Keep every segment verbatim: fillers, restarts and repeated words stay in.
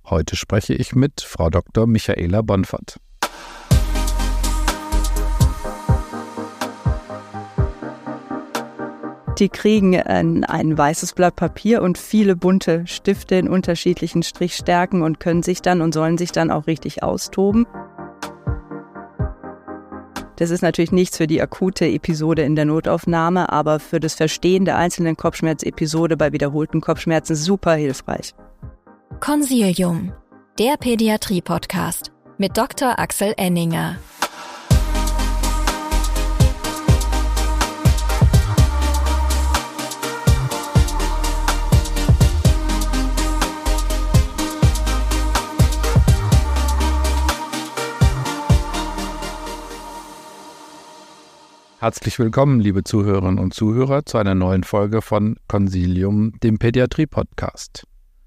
Heute spreche ich mit Frau Doktor Michaela Bonfort. Die kriegen ein, ein weißes Blatt Papier und viele bunte Stifte in unterschiedlichen Strichstärken und können sich dann und sollen sich dann auch richtig austoben. Das ist natürlich nichts für die akute Episode in der Notaufnahme, aber für das Verstehen der einzelnen Kopfschmerzepisode bei wiederholten Kopfschmerzen super hilfreich. Consilium, der Pädiatrie-Podcast mit Doktor Axel Enninger. Herzlich willkommen, liebe Zuhörerinnen und Zuhörer, zu einer neuen Folge von Consilium, dem Pädiatrie-Podcast.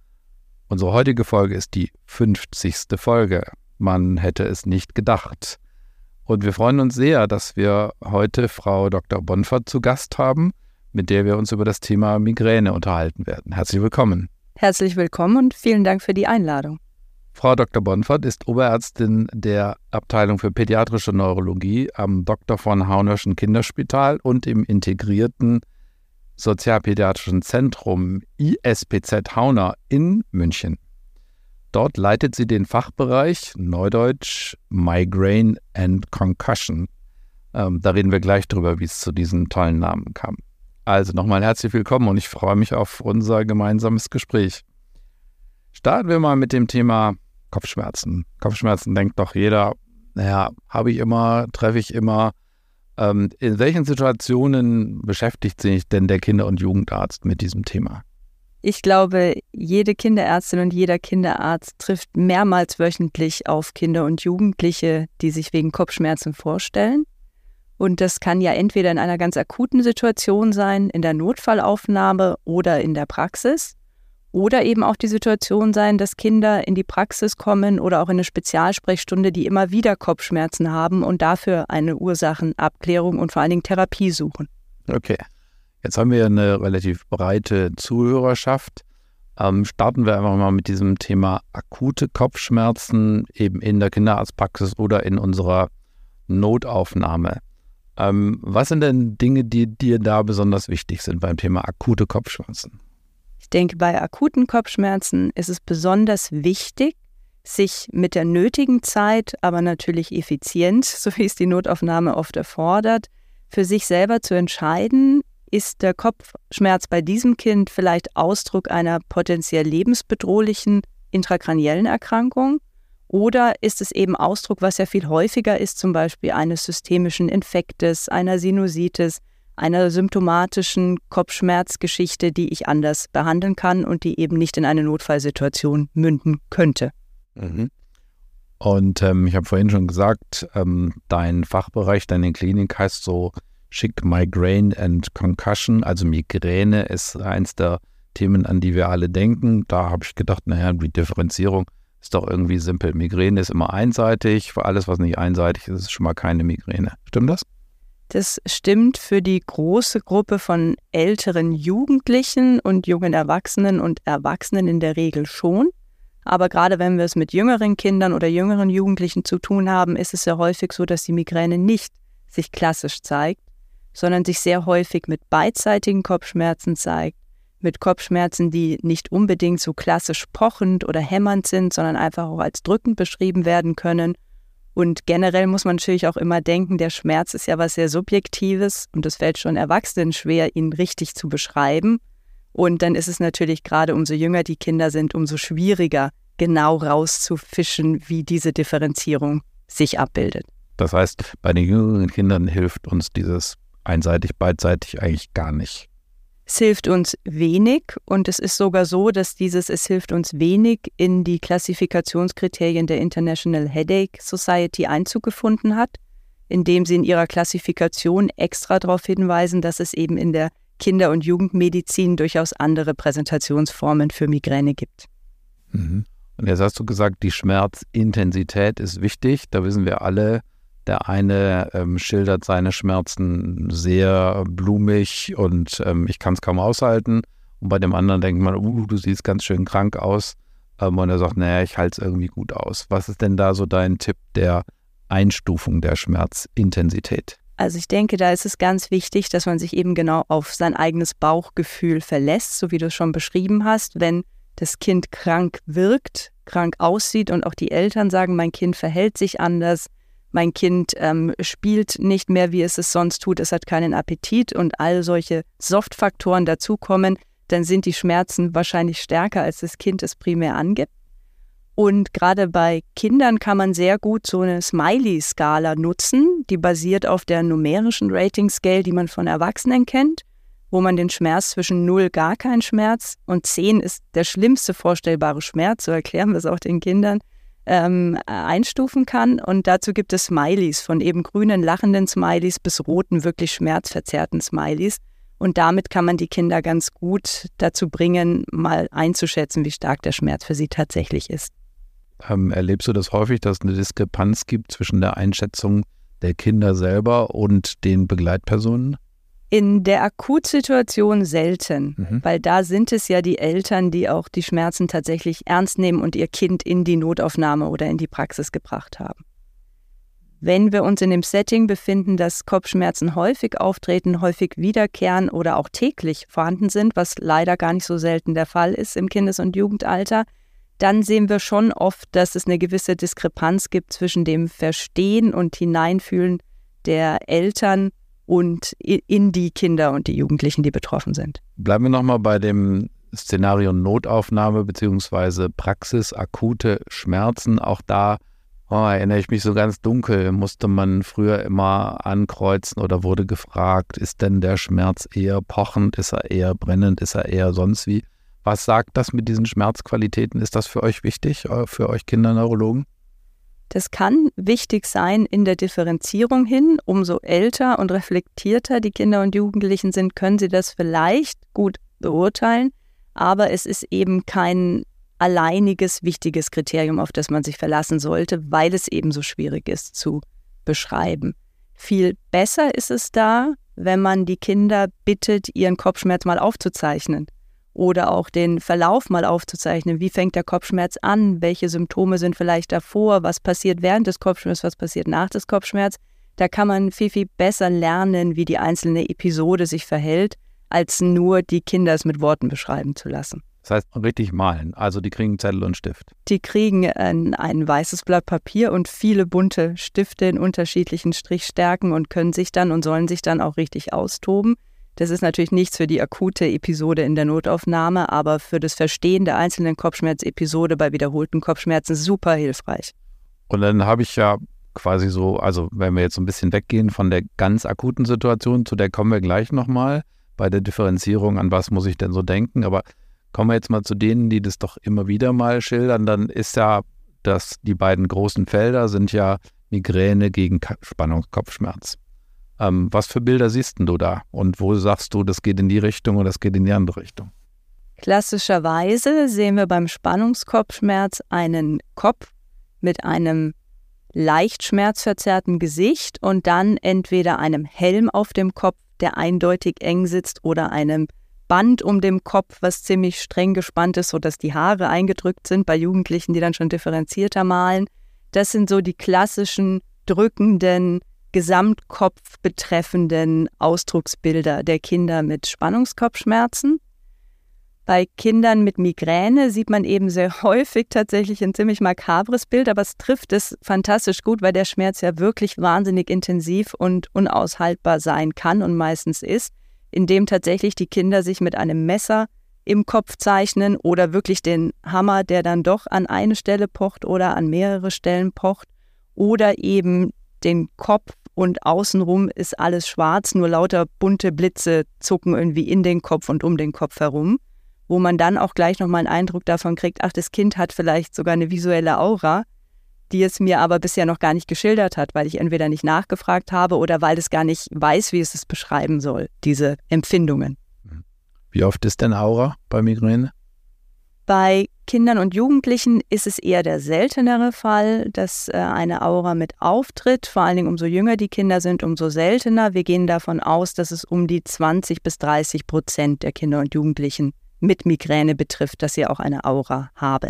Unsere heutige Folge ist die fünfzigste Folge. Man hätte es nicht gedacht. Und wir freuen uns sehr, dass wir heute Frau Doktor Bonfort zu Gast haben, mit der wir uns über das Thema Migräne unterhalten werden. Herzlich willkommen. Herzlich willkommen und vielen Dank für die Einladung. Frau Doktor Bonfort ist Oberärztin der Abteilung für Pädiatrische Neurologie am Doktor von Haunerschen Kinderspital und im integrierten Sozialpädiatrischen Zentrum I S P Z Hauner in München. Dort leitet sie den Fachbereich Neudeutsch Migraine and Concussion. Ähm, da reden wir gleich drüber, wie es zu diesem tollen Namen kam. Also nochmal herzlich willkommen und ich freue mich auf unser gemeinsames Gespräch. Starten wir mal mit dem Thema Kopfschmerzen. Kopfschmerzen denkt doch jeder, naja, habe ich immer, treffe ich immer. Ähm, in welchen Situationen beschäftigt sich denn der Kinder- und Jugendarzt mit diesem Thema? Ich glaube, jede Kinderärztin und jeder Kinderarzt trifft mehrmals wöchentlich auf Kinder und Jugendliche, die sich wegen Kopfschmerzen vorstellen. Und das kann ja entweder in einer ganz akuten Situation sein, in der Notfallaufnahme oder in der Praxis. Oder eben auch die Situation sein, dass Kinder in die Praxis kommen oder auch in eine Spezialsprechstunde, die immer wieder Kopfschmerzen haben und dafür eine Ursachenabklärung und vor allen Dingen Therapie suchen. Okay, jetzt haben wir eine relativ breite Zuhörerschaft. Ähm, starten wir einfach mal mit diesem Thema akute Kopfschmerzen eben in der Kinderarztpraxis oder in unserer Notaufnahme. Ähm, was sind denn Dinge, die dir da besonders wichtig sind beim Thema akute Kopfschmerzen? Ich denke, bei akuten Kopfschmerzen ist es besonders wichtig, sich mit der nötigen Zeit, aber natürlich effizient, so wie es die Notaufnahme oft erfordert, für sich selber zu entscheiden, ist der Kopfschmerz bei diesem Kind vielleicht Ausdruck einer potenziell lebensbedrohlichen intrakraniellen Erkrankung oder ist es eben Ausdruck, was ja viel häufiger ist, zum Beispiel eines systemischen Infektes, einer Sinusitis, einer symptomatischen Kopfschmerzgeschichte, die ich anders behandeln kann und die eben nicht in eine Notfallsituation münden könnte. Mhm. Und ähm, ich habe vorhin schon gesagt, ähm, dein Fachbereich, deine Klinik heißt so schick Migraine and Concussion, also Migräne ist eins der Themen, an die wir alle denken. Da habe ich gedacht, naja, die Differenzierung ist doch irgendwie simpel. Migräne ist immer einseitig, für alles, was nicht einseitig ist, ist schon mal keine Migräne. Stimmt das? Das stimmt für die große Gruppe von älteren Jugendlichen und jungen Erwachsenen und Erwachsenen in der Regel schon. Aber gerade wenn wir es mit jüngeren Kindern oder jüngeren Jugendlichen zu tun haben, ist es ja häufig so, dass die Migräne nicht sich klassisch zeigt, sondern sich sehr häufig mit beidseitigen Kopfschmerzen zeigt, mit Kopfschmerzen, die nicht unbedingt so klassisch pochend oder hämmernd sind, sondern einfach auch als drückend beschrieben werden können. Und generell muss man natürlich auch immer denken, der Schmerz ist ja was sehr Subjektives und es fällt schon Erwachsenen schwer, ihn richtig zu beschreiben. Und dann ist es natürlich gerade, umso jünger die Kinder sind, umso schwieriger, genau rauszufischen, wie diese Differenzierung sich abbildet. Das heißt, bei den jüngeren Kindern hilft uns dieses einseitig, beidseitig eigentlich gar nicht. Es hilft uns wenig und es ist sogar so, dass dieses Es hilft uns wenig in die Klassifikationskriterien der International Headache Society Einzug gefunden hat, indem sie in ihrer Klassifikation extra darauf hinweisen, dass es eben in der Kinder- und Jugendmedizin durchaus andere Präsentationsformen für Migräne gibt. Mhm. Und jetzt hast du gesagt, die Schmerzintensität ist wichtig. Da wissen wir alle, der eine ähm, schildert seine Schmerzen sehr blumig und ähm, ich kann es kaum aushalten. Und bei dem anderen denkt man, uh, du siehst ganz schön krank aus. ähm, und er sagt, naja, ich halte es irgendwie gut aus. Was ist denn da so dein Tipp der Einstufung der Schmerzintensität? Also ich denke, da ist es ganz wichtig, dass man sich eben genau auf sein eigenes Bauchgefühl verlässt, so wie du es schon beschrieben hast. Wenn das Kind krank wirkt, krank aussieht und auch die Eltern sagen, mein Kind verhält sich anders, mein Kind ähm, spielt nicht mehr, wie es es sonst tut, es hat keinen Appetit und all solche Soft-Faktoren dazukommen, dann sind die Schmerzen wahrscheinlich stärker, als das Kind es primär angibt. Und gerade bei Kindern kann man sehr gut so eine Smiley-Skala nutzen, die basiert auf der numerischen Rating-Scale, die man von Erwachsenen kennt, wo man den Schmerz zwischen null, gar kein Schmerz, und zehn ist der schlimmste vorstellbare Schmerz, so erklären wir es auch den Kindern, ähm, einstufen kann. Und dazu gibt es Smileys, von eben grünen, lachenden Smileys bis roten, wirklich schmerzverzerrten Smileys. Und damit kann man die Kinder ganz gut dazu bringen, mal einzuschätzen, wie stark der Schmerz für sie tatsächlich ist. Ähm, erlebst du das häufig, dass es eine Diskrepanz gibt zwischen der Einschätzung der Kinder selber und den Begleitpersonen? In der Akutsituation selten, Mhm. weil da sind es ja die Eltern, die auch die Schmerzen tatsächlich ernst nehmen und ihr Kind in die Notaufnahme oder in die Praxis gebracht haben. Wenn wir uns in dem Setting befinden, dass Kopfschmerzen häufig auftreten, häufig wiederkehren oder auch täglich vorhanden sind, was leider gar nicht so selten der Fall ist im Kindes- und Jugendalter, dann sehen wir schon oft, dass es eine gewisse Diskrepanz gibt zwischen dem Verstehen und Hineinfühlen der Eltern und in die Kinder und die Jugendlichen, die betroffen sind. Bleiben wir nochmal bei dem Szenario Notaufnahme bzw. Praxis, akute Schmerzen. Auch da oh, erinnere ich mich so ganz dunkel, musste man früher immer ankreuzen oder wurde gefragt, ist denn der Schmerz eher pochend, ist er eher brennend, ist er eher sonst wie? Was sagt das mit diesen Schmerzqualitäten? Ist das für euch wichtig, für euch Kinderneurologen? Das kann wichtig sein in der Differenzierung hin. Umso älter und reflektierter die Kinder und Jugendlichen sind, können sie das vielleicht gut beurteilen. Aber es ist eben kein alleiniges, wichtiges Kriterium, auf das man sich verlassen sollte, weil es eben so schwierig ist zu beschreiben. Viel besser ist es da, wenn man die Kinder bittet, ihren Kopfschmerz mal aufzuzeichnen. Oder auch den Verlauf mal aufzuzeichnen. Wie fängt der Kopfschmerz an? Welche Symptome sind vielleicht davor? Was passiert während des Kopfschmerzes? Was passiert nach des Kopfschmerzes? Da kann man viel, viel besser lernen, wie die einzelne Episode sich verhält, als nur die Kinder es mit Worten beschreiben zu lassen. Das heißt, richtig malen. Also die kriegen Zettel und Stift. Die kriegen ein, ein weißes Blatt Papier und viele bunte Stifte in unterschiedlichen Strichstärken und können sich dann und sollen sich dann auch richtig austoben. Das ist natürlich nichts für die akute Episode in der Notaufnahme, aber für das Verstehen der einzelnen Kopfschmerzepisode bei wiederholten Kopfschmerzen super hilfreich. Und dann habe ich ja quasi so, also wenn wir jetzt so ein bisschen weggehen von der ganz akuten Situation, zu der kommen wir gleich nochmal, bei der Differenzierung, an was muss ich denn so denken, aber kommen wir jetzt mal zu denen, die das doch immer wieder mal schildern, dann ist ja, dass die beiden großen Felder sind ja Migräne gegen Spannungskopfschmerz. Ähm, was für Bilder siehst denn du da? Und wo sagst du, das geht in die Richtung oder das geht in die andere Richtung? Klassischerweise sehen wir beim Spannungskopfschmerz einen Kopf mit einem leicht schmerzverzerrten Gesicht und dann entweder einem Helm auf dem Kopf, der eindeutig eng sitzt, oder einem Band um den Kopf, was ziemlich streng gespannt ist, sodass die Haare eingedrückt sind bei Jugendlichen, die dann schon differenzierter malen. Das sind so die klassischen drückenden, Gesamtkopf betreffenden Ausdrucksbilder der Kinder mit Spannungskopfschmerzen. Bei Kindern mit Migräne sieht man eben sehr häufig tatsächlich ein ziemlich makabres Bild, aber es trifft es fantastisch gut, weil der Schmerz ja wirklich wahnsinnig intensiv und unaushaltbar sein kann und meistens ist, indem tatsächlich die Kinder sich mit einem Messer im Kopf zeichnen oder wirklich den Hammer, der dann doch an eine Stelle pocht oder an mehrere Stellen pocht, oder eben den Kopf und außenrum ist alles schwarz, nur lauter bunte Blitze zucken irgendwie in den Kopf und um den Kopf herum, wo man dann auch gleich nochmal einen Eindruck davon kriegt, ach, das Kind hat vielleicht sogar eine visuelle Aura, die es mir aber bisher noch gar nicht geschildert hat, weil ich entweder nicht nachgefragt habe oder weil es gar nicht weiß, wie es es beschreiben soll, diese Empfindungen. Wie oft ist denn Aura bei Migräne? Bei Kindern und Jugendlichen ist es eher der seltenere Fall, dass äh, eine Aura mit auftritt. Vor allen Dingen umso jünger die Kinder sind, umso seltener. Wir gehen davon aus, dass es um die zwanzig bis dreißig Prozent der Kinder und Jugendlichen mit Migräne betrifft, dass sie auch eine Aura haben.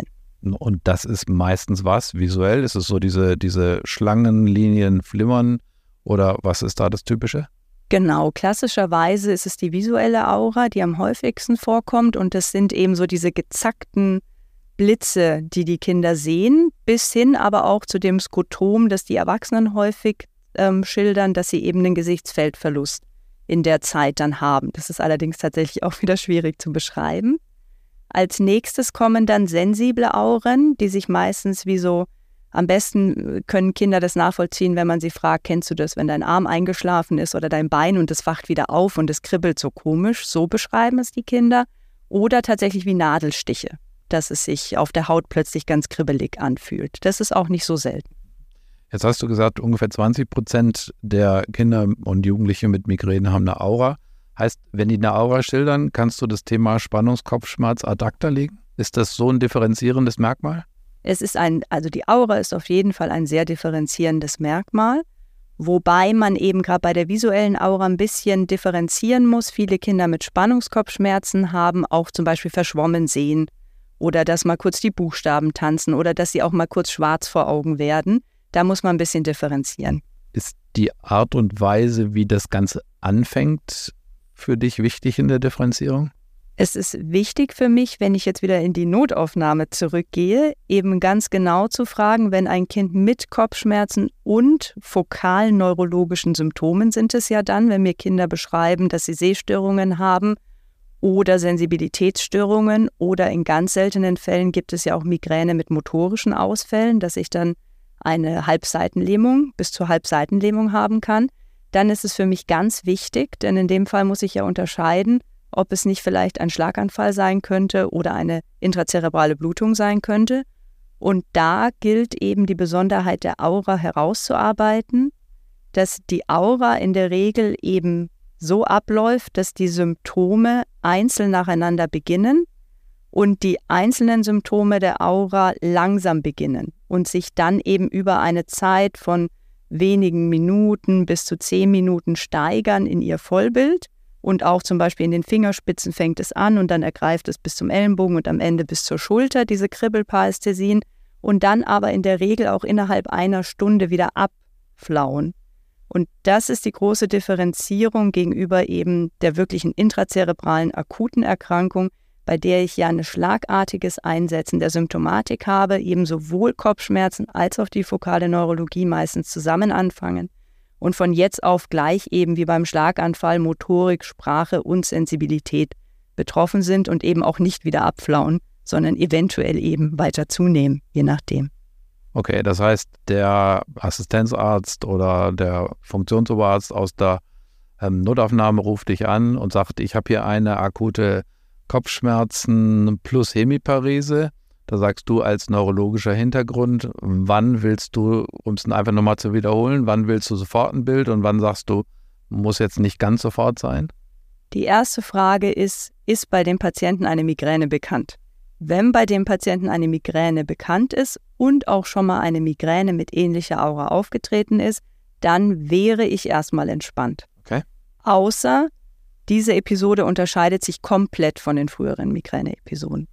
Und das ist meistens was? Visuell? Ist es so diese, diese Schlangenlinien flimmern oder was ist da das Typische? Genau, klassischerweise ist es die visuelle Aura, die am häufigsten vorkommt und das sind eben so diese gezackten Blitze, die die Kinder sehen, bis hin aber auch zu dem Skotom, das die Erwachsenen häufig ähm, schildern, dass sie eben einen Gesichtsfeldverlust in der Zeit dann haben. Das ist allerdings tatsächlich auch wieder schwierig zu beschreiben. Als nächstes kommen dann sensible Auren, die sich meistens wie so, am besten können Kinder das nachvollziehen, wenn man sie fragt, kennst du das, wenn dein Arm eingeschlafen ist oder dein Bein und es wacht wieder auf und es kribbelt so komisch, so beschreiben es die Kinder. Oder tatsächlich wie Nadelstiche, dass es sich auf der Haut plötzlich ganz kribbelig anfühlt. Das ist auch nicht so selten. Jetzt hast du gesagt, ungefähr zwanzig Prozent der Kinder und Jugendliche mit Migräne haben eine Aura. Heißt, wenn die eine Aura schildern, kannst du das Thema Spannungskopfschmerz ad acta legen? Ist das so ein differenzierendes Merkmal? Es ist ein, also die Aura ist auf jeden Fall ein sehr differenzierendes Merkmal, wobei man eben gerade bei der visuellen Aura ein bisschen differenzieren muss. Viele Kinder mit Spannungskopfschmerzen haben auch zum Beispiel verschwommen sehen oder dass mal kurz die Buchstaben tanzen oder dass sie auch mal kurz schwarz vor Augen werden. Da muss man ein bisschen differenzieren. Ist die Art und Weise, wie das Ganze anfängt, für dich wichtig in der Differenzierung? Es ist wichtig für mich, wenn ich jetzt wieder in die Notaufnahme zurückgehe, eben ganz genau zu fragen, wenn ein Kind mit Kopfschmerzen und fokalen neurologischen Symptomen sind es ja dann, wenn mir Kinder beschreiben, dass sie Sehstörungen haben oder Sensibilitätsstörungen oder in ganz seltenen Fällen gibt es ja auch Migräne mit motorischen Ausfällen, dass ich dann eine Halbseitenlähmung bis zur Halbseitenlähmung haben kann, dann ist es für mich ganz wichtig, denn in dem Fall muss ich ja unterscheiden, ob es nicht vielleicht ein Schlaganfall sein könnte oder eine intrazerebrale Blutung sein könnte. Und da gilt eben die Besonderheit der Aura herauszuarbeiten, dass die Aura in der Regel eben so abläuft, dass die Symptome einzeln nacheinander beginnen und die einzelnen Symptome der Aura langsam beginnen und sich dann eben über eine Zeit von wenigen Minuten bis zu zehn Minuten steigern in ihr Vollbild. Und auch zum Beispiel in den Fingerspitzen fängt es an und dann ergreift es bis zum Ellenbogen und am Ende bis zur Schulter, diese Kribbelparästhesien. Und dann aber in der Regel auch innerhalb einer Stunde wieder abflauen. Und das ist die große Differenzierung gegenüber eben der wirklichen intrazerebralen akuten Erkrankung, bei der ich ja ein schlagartiges Einsetzen der Symptomatik habe, eben sowohl Kopfschmerzen als auch die fokale Neurologie meistens zusammen anfangen. Und von jetzt auf gleich eben wie beim Schlaganfall Motorik, Sprache und Sensibilität betroffen sind und eben auch nicht wieder abflauen, sondern eventuell eben weiter zunehmen, je nachdem. Okay, das heißt, der Assistenzarzt oder der Funktionsoberarzt aus der ähm, Notaufnahme ruft dich an und sagt, ich habe hier eine akute Kopfschmerzen plus Hemiparese. Da sagst du als neurologischer Hintergrund, wann willst du, um es einfach nochmal zu wiederholen, wann willst du sofort ein Bild und wann sagst du, muss jetzt nicht ganz sofort sein? Die erste Frage ist, ist bei dem Patienten eine Migräne bekannt? Wenn bei dem Patienten eine Migräne bekannt ist und auch schon mal eine Migräne mit ähnlicher Aura aufgetreten ist, dann wäre ich erstmal entspannt. Okay. Außer diese Episode unterscheidet sich komplett von den früheren Migräne-Episoden.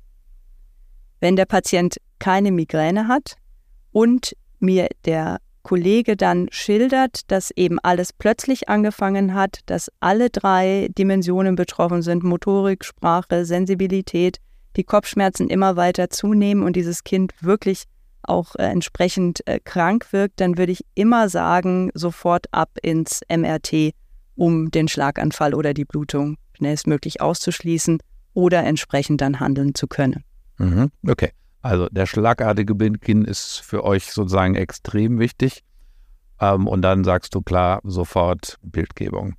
Wenn der Patient keine Migräne hat und mir der Kollege dann schildert, dass eben alles plötzlich angefangen hat, dass alle drei Dimensionen betroffen sind, Motorik, Sprache, Sensibilität, die Kopfschmerzen immer weiter zunehmen und dieses Kind wirklich auch äh, entsprechend äh, krank wirkt, dann würde ich immer sagen, sofort ab ins M R T, um den Schlaganfall oder die Blutung schnellstmöglich auszuschließen oder entsprechend dann handeln zu können. Mhm. Okay, also der schlagartige Beginn ist für euch sozusagen extrem wichtig ähm, und dann sagst du klar, sofort Bildgebung.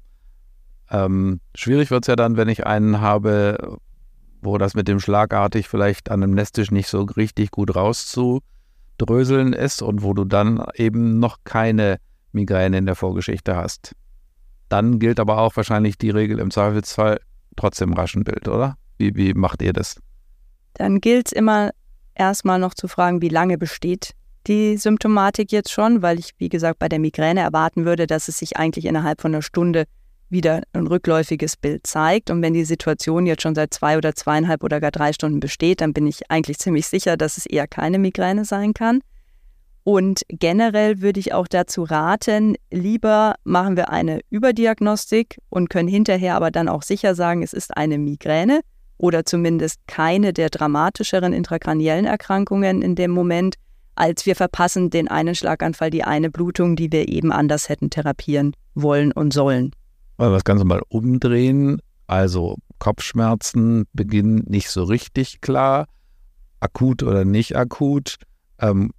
Ähm, schwierig wird es ja dann, wenn ich einen habe, wo das mit dem schlagartig vielleicht anamnestisch nicht so richtig gut rauszudröseln ist und wo du dann eben noch keine Migräne in der Vorgeschichte hast. Dann gilt aber auch wahrscheinlich die Regel im Zweifelsfall trotzdem raschen Bild, oder? Wie, wie macht ihr das? Dann gilt es immer erstmal noch zu fragen, wie lange besteht die Symptomatik jetzt schon, weil ich, wie gesagt, bei der Migräne erwarten würde, dass es sich eigentlich innerhalb von einer Stunde wieder ein rückläufiges Bild zeigt. Und wenn die Situation jetzt schon seit zwei oder zweieinhalb oder gar drei Stunden besteht, dann bin ich eigentlich ziemlich sicher, dass es eher keine Migräne sein kann. Und generell würde ich auch dazu raten, lieber machen wir eine Überdiagnostik und können hinterher aber dann auch sicher sagen, es ist eine Migräne oder zumindest keine der dramatischeren intrakraniellen Erkrankungen in dem Moment, als wir verpassen den einen Schlaganfall, die eine Blutung, die wir eben anders hätten therapieren wollen und sollen. Wollen wir das Ganze mal umdrehen? Also Kopfschmerzen beginnen nicht so richtig klar, akut oder nicht akut, ähm,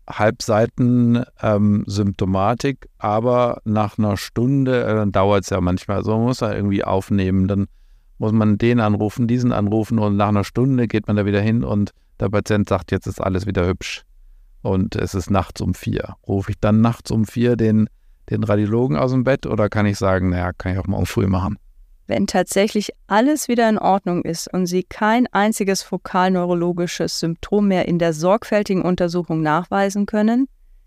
Halbseiten-Symptomatik, ähm, aber nach einer Stunde, äh, dann dauert es ja manchmal, so man muss er irgendwie aufnehmen, dann muss man den anrufen, diesen anrufen und nach einer Stunde geht man da wieder hin und der Patient sagt, jetzt ist alles wieder hübsch und es ist nachts um vier. Rufe ich dann nachts um vier den den Radiologen aus dem Bett oder kann ich sagen, naja, kann ich auch morgen früh machen? Wenn tatsächlich alles wieder in Ordnung ist und Sie kein einziges fokalneurologisches Symptom mehr in der sorgfältigen Untersuchung nachweisen können,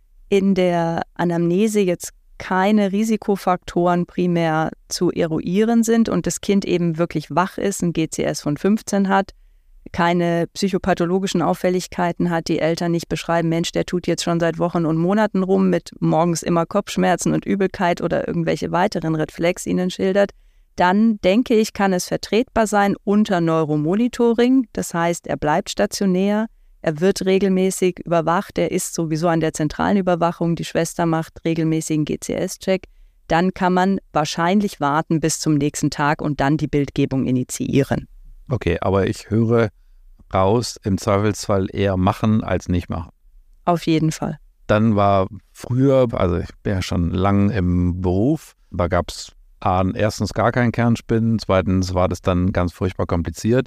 in der Anamnese jetzt keine Risikofaktoren primär zu eruieren sind und das Kind eben wirklich wach ist, ein G C S von fünfzehn hat, keine psychopathologischen Auffälligkeiten hat, die Eltern nicht beschreiben, Mensch, der tut jetzt schon seit Wochen und Monaten rum mit morgens immer Kopfschmerzen und Übelkeit oder irgendwelche weiteren Red Flags ihnen schildert, dann denke ich, kann es vertretbar sein unter Neuromonitoring. Das heißt, er bleibt stationär, er wird regelmäßig überwacht, er ist sowieso an der zentralen Überwachung, die Schwester macht regelmäßigen G C S-Check. Dann kann man wahrscheinlich warten bis zum nächsten Tag und dann die Bildgebung initiieren. Okay, aber ich höre raus, im Zweifelsfall eher machen als nicht machen. Auf jeden Fall. Dann war früher, also ich bin ja schon lang im Beruf, da gab es erstens gar kein Kernspinnen, zweitens war das dann ganz furchtbar kompliziert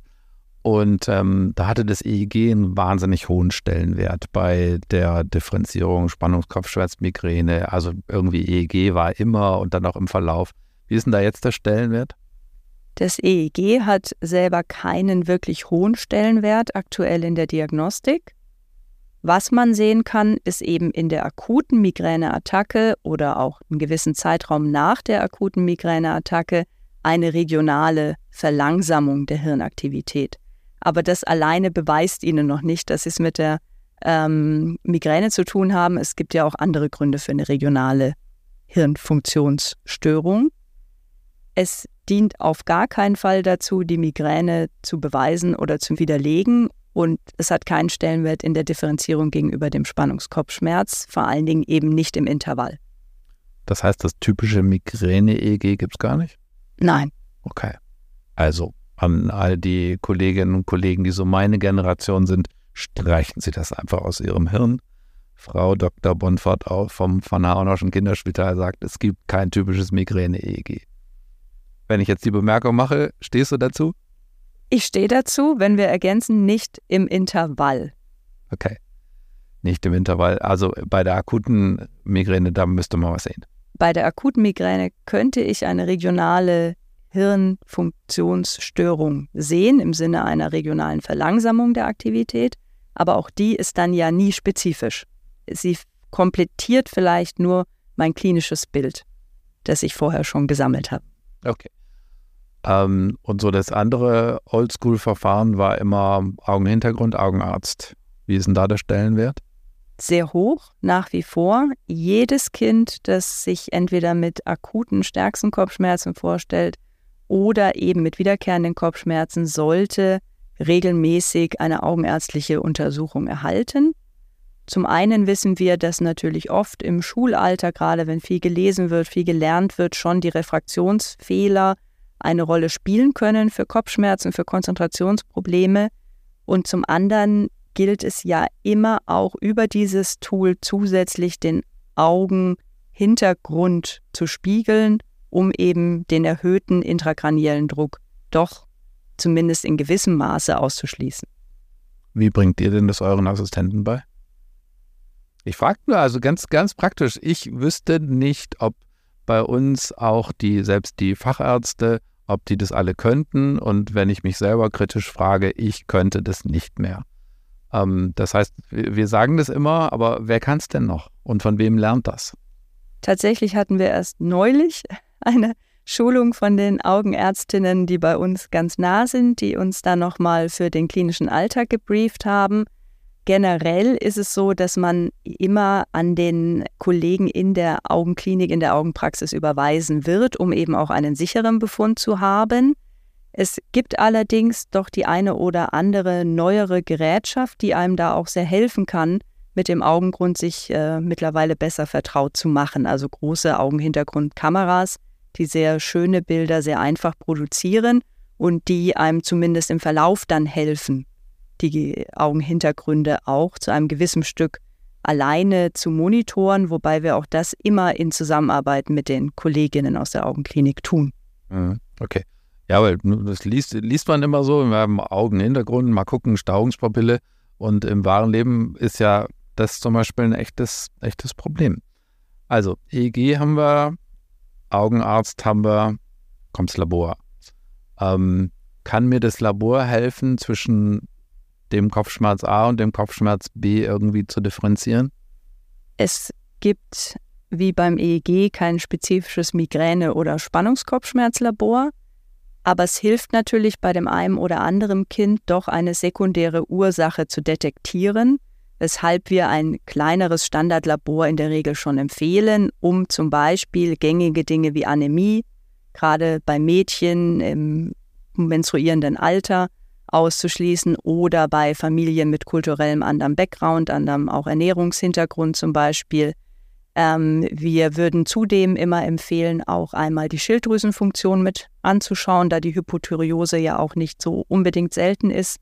und ähm, da hatte das E E G einen wahnsinnig hohen Stellenwert bei der Differenzierung Spannungskopfschmerz, Migräne, also irgendwie E E G war immer und dann auch im Verlauf. Wie ist denn da jetzt der Stellenwert? Das E E G hat selber keinen wirklich hohen Stellenwert aktuell in der Diagnostik. Was man sehen kann, ist eben in der akuten Migräneattacke oder auch einen gewissen Zeitraum nach der akuten Migräneattacke eine regionale Verlangsamung der Hirnaktivität. Aber das alleine beweist Ihnen noch nicht, dass Sie es mit der ähm, Migräne zu tun haben. Es gibt ja auch andere Gründe für eine regionale Hirnfunktionsstörung. Es dient auf gar keinen Fall dazu, die Migräne zu beweisen oder zu widerlegen. Und es hat keinen Stellenwert in der Differenzierung gegenüber dem Spannungskopfschmerz, vor allen Dingen eben nicht im Intervall. Das heißt, das typische Migräne-E E G gibt es gar nicht? Nein. Okay. Also an all die Kolleginnen und Kollegen, die so meine Generation sind, streichen Sie das einfach aus Ihrem Hirn. Frau Doktor Bonfort vom von Haunerschen Kinderspital sagt, es gibt kein typisches Migräne-E E G. Wenn ich jetzt die Bemerkung mache, stehst du dazu? Ich stehe dazu, wenn wir ergänzen, nicht im Intervall. Okay, nicht im Intervall. Also bei der akuten Migräne, da müsste man was sehen. Bei der akuten Migräne könnte ich eine regionale Hirnfunktionsstörung sehen, im Sinne einer regionalen Verlangsamung der Aktivität. Aber auch die ist dann ja nie spezifisch. Sie komplettiert vielleicht nur mein klinisches Bild, das ich vorher schon gesammelt habe. Okay. Ähm, und so das andere Oldschool-Verfahren war immer Augenhintergrund, Augenarzt. Wie ist denn da der Stellenwert? Sehr hoch, nach wie vor. Jedes Kind, das sich entweder mit akuten, stärksten Kopfschmerzen vorstellt oder eben mit wiederkehrenden Kopfschmerzen, sollte regelmäßig eine augenärztliche Untersuchung erhalten. Zum einen wissen wir, dass natürlich oft im Schulalter, gerade wenn viel gelesen wird, viel gelernt wird, schon die Refraktionsfehler eine Rolle spielen können für Kopfschmerzen, für Konzentrationsprobleme. Und zum anderen gilt es ja immer auch über dieses Tool zusätzlich den Augenhintergrund zu spiegeln, um eben den erhöhten intrakraniellen Druck doch zumindest in gewissem Maße auszuschließen. Wie bringt ihr denn das euren Assistenten bei? Ich frage nur, also ganz, ganz praktisch, ich wüsste nicht, ob bei uns auch die, selbst die Fachärzte, ob die das alle könnten. Und wenn ich mich selber kritisch frage, ich könnte das nicht mehr. Ähm, das heißt, wir sagen das immer, aber wer kann es denn noch? Und von wem lernt das? Tatsächlich hatten wir erst neulich eine Schulung von den Augenärztinnen, die bei uns ganz nah sind, die uns dann nochmal für den klinischen Alltag gebrieft haben. Generell ist es so, dass man immer an den Kollegen in der Augenklinik, in der Augenpraxis überweisen wird, um eben auch einen sicheren Befund zu haben. Es gibt allerdings doch die eine oder andere neuere Gerätschaft, die einem da auch sehr helfen kann, mit dem Augengrund sich äh, mittlerweile besser vertraut zu machen. Also große Augenhintergrundkameras, die sehr schöne Bilder sehr einfach produzieren und die einem zumindest im Verlauf dann helfen, die Augenhintergründe auch zu einem gewissen Stück alleine zu monitoren, wobei wir auch das immer in Zusammenarbeit mit den Kolleginnen aus der Augenklinik tun. Okay. Ja, weil das liest, liest man immer so, wir haben Augenhintergrund, mal gucken, Stauungspapille, und im wahren Leben ist ja das zum Beispiel ein echtes, echtes Problem. Also E E G haben wir, Augenarzt haben wir, kommt's Labor. Ähm, kann mir das Labor helfen, zwischen dem Kopfschmerz A und dem Kopfschmerz B irgendwie zu differenzieren? Es gibt wie beim E E G kein spezifisches Migräne- oder Spannungskopfschmerzlabor, aber es hilft natürlich bei dem einen oder anderen Kind doch eine sekundäre Ursache zu detektieren, weshalb wir ein kleineres Standardlabor in der Regel schon empfehlen, um zum Beispiel gängige Dinge wie Anämie, gerade bei Mädchen im menstruierenden Alter, auszuschließen oder bei Familien mit kulturellem anderem Background, anderem auch Ernährungshintergrund zum Beispiel. Ähm, wir würden zudem immer empfehlen, auch einmal die Schilddrüsenfunktion mit anzuschauen, da die Hypothyreose ja auch nicht so unbedingt selten ist.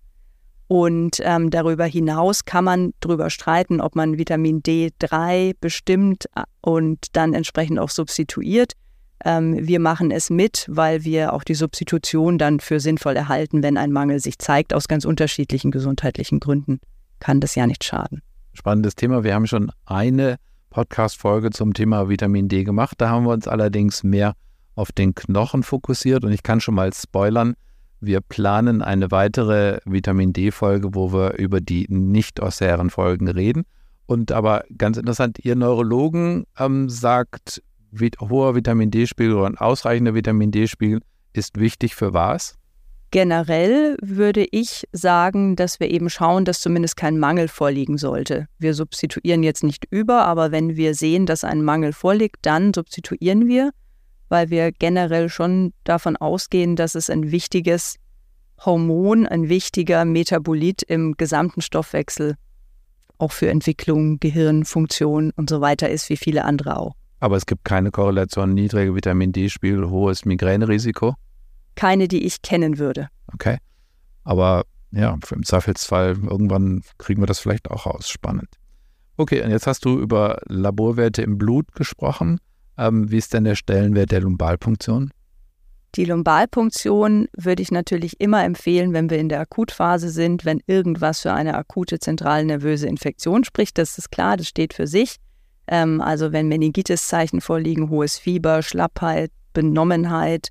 Und ähm, darüber hinaus kann man darüber streiten, ob man Vitamin D drei bestimmt und dann entsprechend auch substituiert. Ähm, wir machen es mit, weil wir auch die Substitution dann für sinnvoll erhalten, wenn ein Mangel sich zeigt. Aus ganz unterschiedlichen gesundheitlichen Gründen kann das ja nicht schaden. Spannendes Thema. Wir haben schon eine Podcast-Folge zum Thema Vitamin D gemacht. Da haben wir uns allerdings mehr auf den Knochen fokussiert und ich kann schon mal spoilern, wir planen eine weitere Vitamin D-Folge, wo wir über die nicht-ossären Folgen reden. Und aber ganz interessant, ihr Neurologen ähm, sagt, wie, hoher Vitamin D-Spiegel oder ein ausreichender Vitamin D-Spiegel ist wichtig für was? Generell würde ich sagen, dass wir eben schauen, dass zumindest kein Mangel vorliegen sollte. Wir substituieren jetzt nicht über, aber wenn wir sehen, dass ein Mangel vorliegt, dann substituieren wir, weil wir generell schon davon ausgehen, dass es ein wichtiges Hormon, ein wichtiger Metabolit im gesamten Stoffwechsel auch für Entwicklung, Gehirnfunktion und so weiter ist, wie viele andere auch. Aber es gibt keine Korrelation, niedrige Vitamin D-Spiegel, hohes Migränerisiko? Keine, die ich kennen würde. Okay, aber ja, im Zweifelsfall irgendwann kriegen wir das vielleicht auch raus. Spannend. Okay, und jetzt hast du über Laborwerte im Blut gesprochen. Ähm, wie ist denn der Stellenwert der Lumbalpunktion? Die Lumbalpunktion würde ich natürlich immer empfehlen, wenn wir in der Akutphase sind, wenn irgendwas für eine akute zentralnervöse Infektion spricht. Das ist klar, das steht für sich. Ähm, also wenn Meningitis-Zeichen vorliegen, hohes Fieber, Schlappheit, Benommenheit,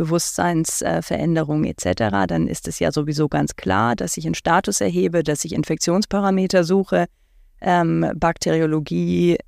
Bewusstseinsveränderung äh, et cetera, dann ist es ja sowieso ganz klar, dass ich einen Status erhebe, dass ich Infektionsparameter suche, ähm, Bakteriologie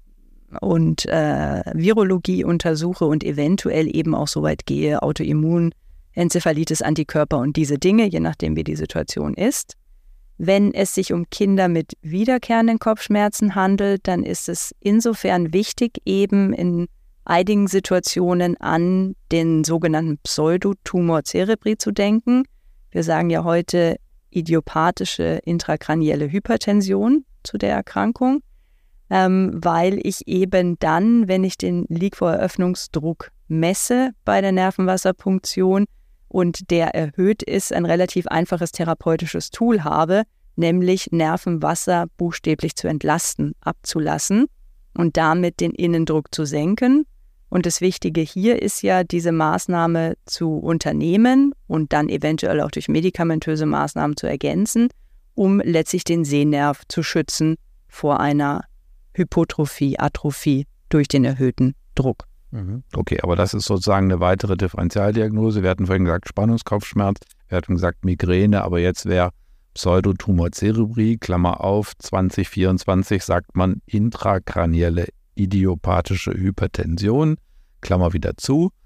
und äh, Virologie untersuche und eventuell eben auch so weit gehe, Autoimmun, Enzephalitis, Antikörper und diese Dinge, je nachdem wie die Situation ist. Wenn es sich um Kinder mit wiederkehrenden Kopfschmerzen handelt, dann ist es insofern wichtig, eben in einigen Situationen an den sogenannten Pseudotumor cerebri zu denken. Wir sagen ja heute idiopathische intrakranielle Hypertension zu der Erkrankung, ähm, weil ich eben dann, wenn ich den Liquoreröffnungsdruck messe bei der Nervenwasserpunktion und der erhöht ist, ein relativ einfaches therapeutisches Tool habe, nämlich Nervenwasser buchstäblich zu entlasten, abzulassen und damit den Innendruck zu senken. Und das Wichtige hier ist ja, diese Maßnahme zu unternehmen und dann eventuell auch durch medikamentöse Maßnahmen zu ergänzen, um letztlich den Sehnerv zu schützen vor einer Hypotrophie, Atrophie durch den erhöhten Druck. Okay, aber das ist sozusagen eine weitere Differentialdiagnose. Wir hatten vorhin gesagt Spannungskopfschmerz, wir hatten gesagt Migräne, aber jetzt wäre Pseudotumor cerebri, Klammer auf, zwanzig vierundzwanzig sagt man intrakranielle idiopathische Hypertension, Klammer wieder zu.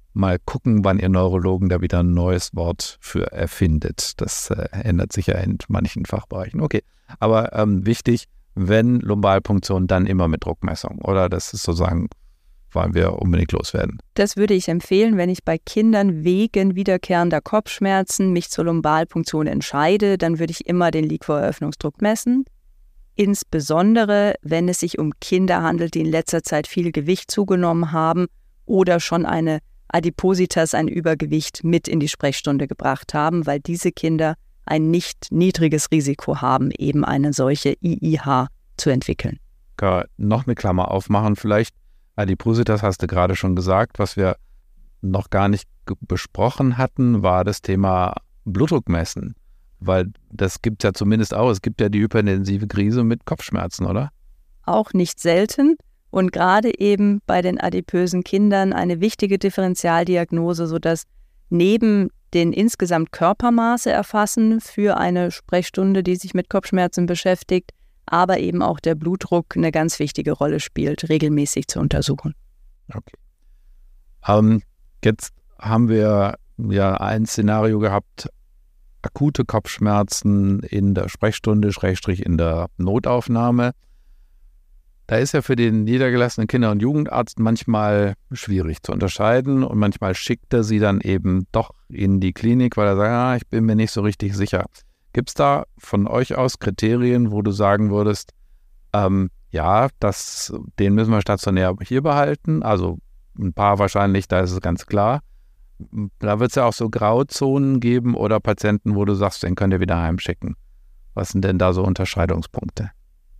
mal gucken, wann ihr Neurologen da wieder ein neues Wort für erfindet. Das äh, ändert sich ja in manchen Fachbereichen. Okay, aber ähm, wichtig, wenn Lumbalpunktion, dann immer mit Druckmessung, oder? Das ist sozusagen, wollen wir unbedingt loswerden. Das würde ich empfehlen, wenn ich bei Kindern wegen wiederkehrender Kopfschmerzen mich zur Lumbalpunktion entscheide, dann würde ich immer den Liquoröffnungsdruck messen. Insbesondere, wenn es sich um Kinder handelt, die in letzter Zeit viel Gewicht zugenommen haben oder schon eine Adipositas, ein Übergewicht, mit in die Sprechstunde gebracht haben, weil diese Kinder ein nicht niedriges Risiko haben, eben eine solche I I H zu entwickeln. Ja, noch eine Klammer aufmachen vielleicht. Adipositas hast du gerade schon gesagt. Was wir noch gar nicht ge- besprochen hatten, war das Thema Blutdruckmessen. Weil das gibt es ja zumindest auch. Es gibt ja die hyperintensive Krise mit Kopfschmerzen, oder? Auch nicht selten. Und gerade eben bei den adipösen Kindern eine wichtige Differentialdiagnose, sodass neben den insgesamt Körpermaße erfassen für eine Sprechstunde, die sich mit Kopfschmerzen beschäftigt, aber eben auch der Blutdruck eine ganz wichtige Rolle spielt, regelmäßig zu untersuchen. Okay. Ähm, jetzt haben wir ja ein Szenario gehabt, akute Kopfschmerzen in der Sprechstunde, Schrägstrich in der Notaufnahme. Da ist ja für den niedergelassenen Kinder- und Jugendarzt manchmal schwierig zu unterscheiden und manchmal schickt er sie dann eben doch in die Klinik, weil er sagt, ah, ich bin mir nicht so richtig sicher. Gibt es da von euch aus Kriterien, wo du sagen würdest, ähm, ja, das, den müssen wir stationär hier behalten? Also ein paar wahrscheinlich, da ist es ganz klar. Da wird es ja auch so Grauzonen geben oder Patienten, wo du sagst, den könnt ihr wieder heimschicken. Was sind denn da so Unterscheidungspunkte?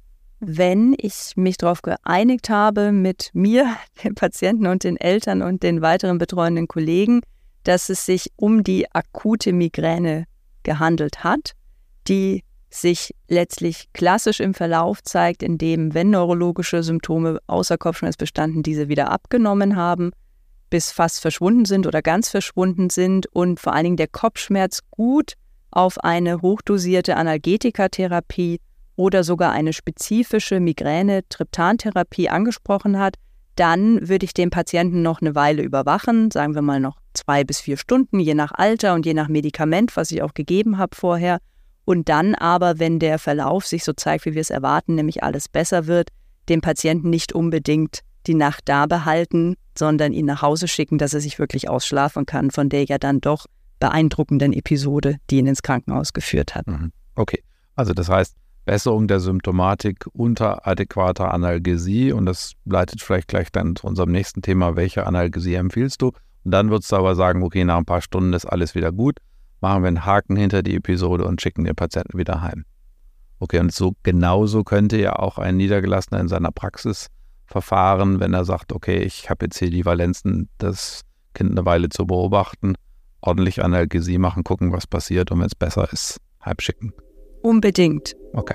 Wenn ich mich darauf geeinigt habe mit mir, den Patienten und den Eltern und den weiteren betreuenden Kollegen, dass es sich um die akute Migräne gehandelt hat, die sich letztlich klassisch im Verlauf zeigt, indem, wenn neurologische Symptome außer Kopfschmerz bestanden, diese wieder abgenommen haben, bis fast verschwunden sind oder ganz verschwunden sind und vor allen Dingen der Kopfschmerz gut auf eine hochdosierte Analgetikatherapie oder sogar eine spezifische Migräne-Triptantherapie angesprochen hat, dann würde ich den Patienten noch eine Weile überwachen, sagen wir mal noch zwei bis vier Stunden, je nach Alter und je nach Medikament, was ich auch gegeben habe vorher. Und dann aber, wenn der Verlauf sich so zeigt, wie wir es erwarten, nämlich alles besser wird, den Patienten nicht unbedingt die Nacht da behalten, sondern ihn nach Hause schicken, dass er sich wirklich ausschlafen kann von der ja dann doch beeindruckenden Episode, die ihn ins Krankenhaus geführt hat. Okay, also das heißt, Besserung der Symptomatik unter adäquater Analgesie, und das leitet vielleicht gleich dann zu unserem nächsten Thema, welche Analgesie empfiehlst du? Und dann würdest du aber sagen, okay, nach ein paar Stunden ist alles wieder gut, machen wir einen Haken hinter die Episode und schicken den Patienten wieder heim. Okay, und so genauso könnte ja auch ein Niedergelassener in seiner Praxis verfahren, wenn er sagt, okay, ich habe jetzt hier die Valenzen, das Kind eine Weile zu beobachten, ordentlich Analgesie machen, gucken, was passiert, und wenn es besser ist, heimschicken. Unbedingt. Okay.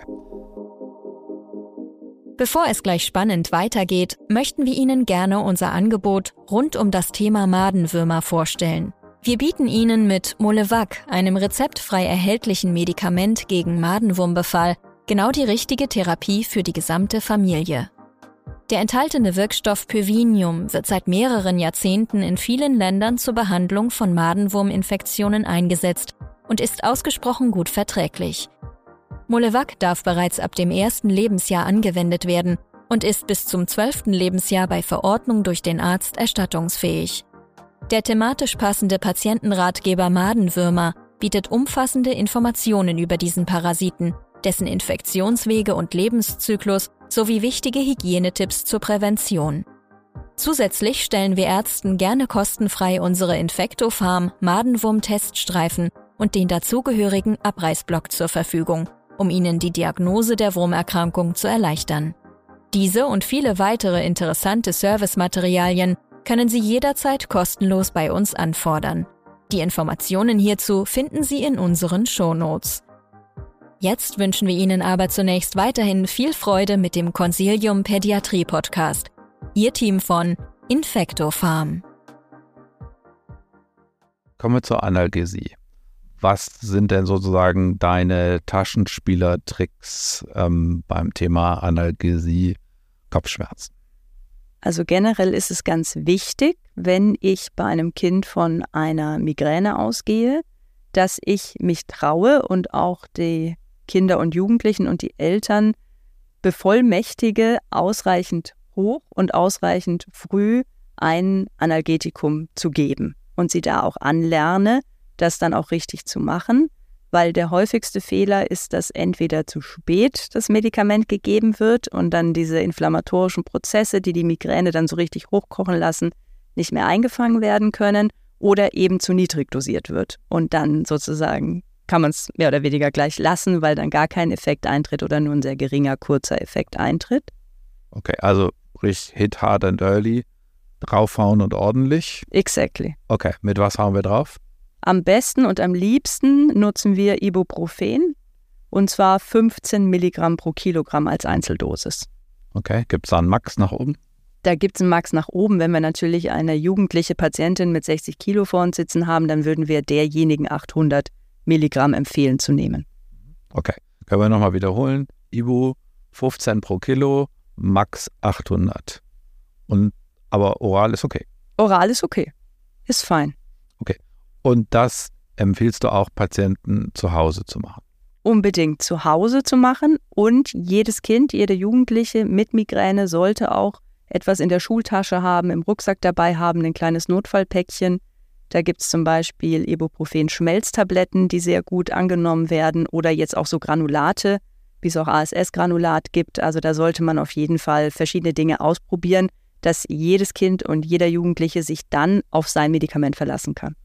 Bevor es gleich spannend weitergeht, möchten wir Ihnen gerne unser Angebot rund um das Thema Madenwürmer vorstellen. Wir bieten Ihnen mit Molevac, einem rezeptfrei erhältlichen Medikament gegen Madenwurmbefall, genau die richtige Therapie für die gesamte Familie. Der enthaltene Wirkstoff Pyvinium wird seit mehreren Jahrzehnten in vielen Ländern zur Behandlung von Madenwurminfektionen eingesetzt und ist ausgesprochen gut verträglich. Molevac darf bereits ab dem ersten Lebensjahr angewendet werden und ist bis zum zwölften Lebensjahr bei Verordnung durch den Arzt erstattungsfähig. Der thematisch passende Patientenratgeber Madenwürmer bietet umfassende Informationen über diesen Parasiten, dessen Infektionswege und Lebenszyklus sowie wichtige Hygienetipps zur Prävention. Zusätzlich stellen wir Ärzten gerne kostenfrei unsere Infectofarm Madenwurm-Teststreifen und den dazugehörigen Abreißblock zur Verfügung, um Ihnen die Diagnose der Wurmerkrankung zu erleichtern. Diese und viele weitere interessante Servicematerialien können Sie jederzeit kostenlos bei uns anfordern. Die Informationen hierzu finden Sie in unseren Shownotes. Jetzt wünschen wir Ihnen aber zunächst weiterhin viel Freude mit dem Consilium Pädiatrie Podcast. Ihr Team von Infectofarm. Kommen wir zur Analgesie. Was sind denn sozusagen deine Taschenspielertricks ähm, beim Thema Analgesie Kopfschmerzen? Also generell ist es ganz wichtig, wenn ich bei einem Kind von einer Migräne ausgehe, dass ich mich traue und auch die Kinder und Jugendlichen und die Eltern bevollmächtige, ausreichend hoch und ausreichend früh ein Analgetikum zu geben und sie da auch anlerne, das dann auch richtig zu machen, weil der häufigste Fehler ist, dass entweder zu spät das Medikament gegeben wird und dann diese inflammatorischen Prozesse, die die Migräne dann so richtig hochkochen lassen, nicht mehr eingefangen werden können oder eben zu niedrig dosiert wird. Und dann sozusagen kann man es mehr oder weniger gleich lassen, weil dann gar kein Effekt eintritt oder nur ein sehr geringer, kurzer Effekt eintritt. Okay, also sprich hit hard and early, draufhauen und ordentlich. Exactly. Okay, mit was hauen wir drauf? Am besten und am liebsten nutzen wir Ibuprofen und zwar fünfzehn Milligramm pro Kilogramm als Einzeldosis. Okay, gibt es da einen Max nach oben? Da gibt es einen Max nach oben. Wenn wir natürlich eine jugendliche Patientin mit sechzig Kilo vor uns sitzen haben, dann würden wir derjenigen achthundert Milligramm empfehlen zu nehmen. Okay, können wir nochmal wiederholen. Ibu fünfzehn pro Kilo, Max achthundert. Und, aber oral ist okay? Oral ist okay. Ist fein. Okay. Und das empfiehlst du auch Patienten zu Hause zu machen? Unbedingt zu Hause zu machen. Und jedes Kind, jede Jugendliche mit Migräne sollte auch etwas in der Schultasche haben, im Rucksack dabei haben, ein kleines Notfallpäckchen. Da gibt es zum Beispiel Ibuprofen-Schmelztabletten, die sehr gut angenommen werden oder jetzt auch so Granulate, wie es auch A S S-Granulat gibt. Also da sollte man auf jeden Fall verschiedene Dinge ausprobieren, dass jedes Kind und jeder Jugendliche sich dann auf sein Medikament verlassen kann.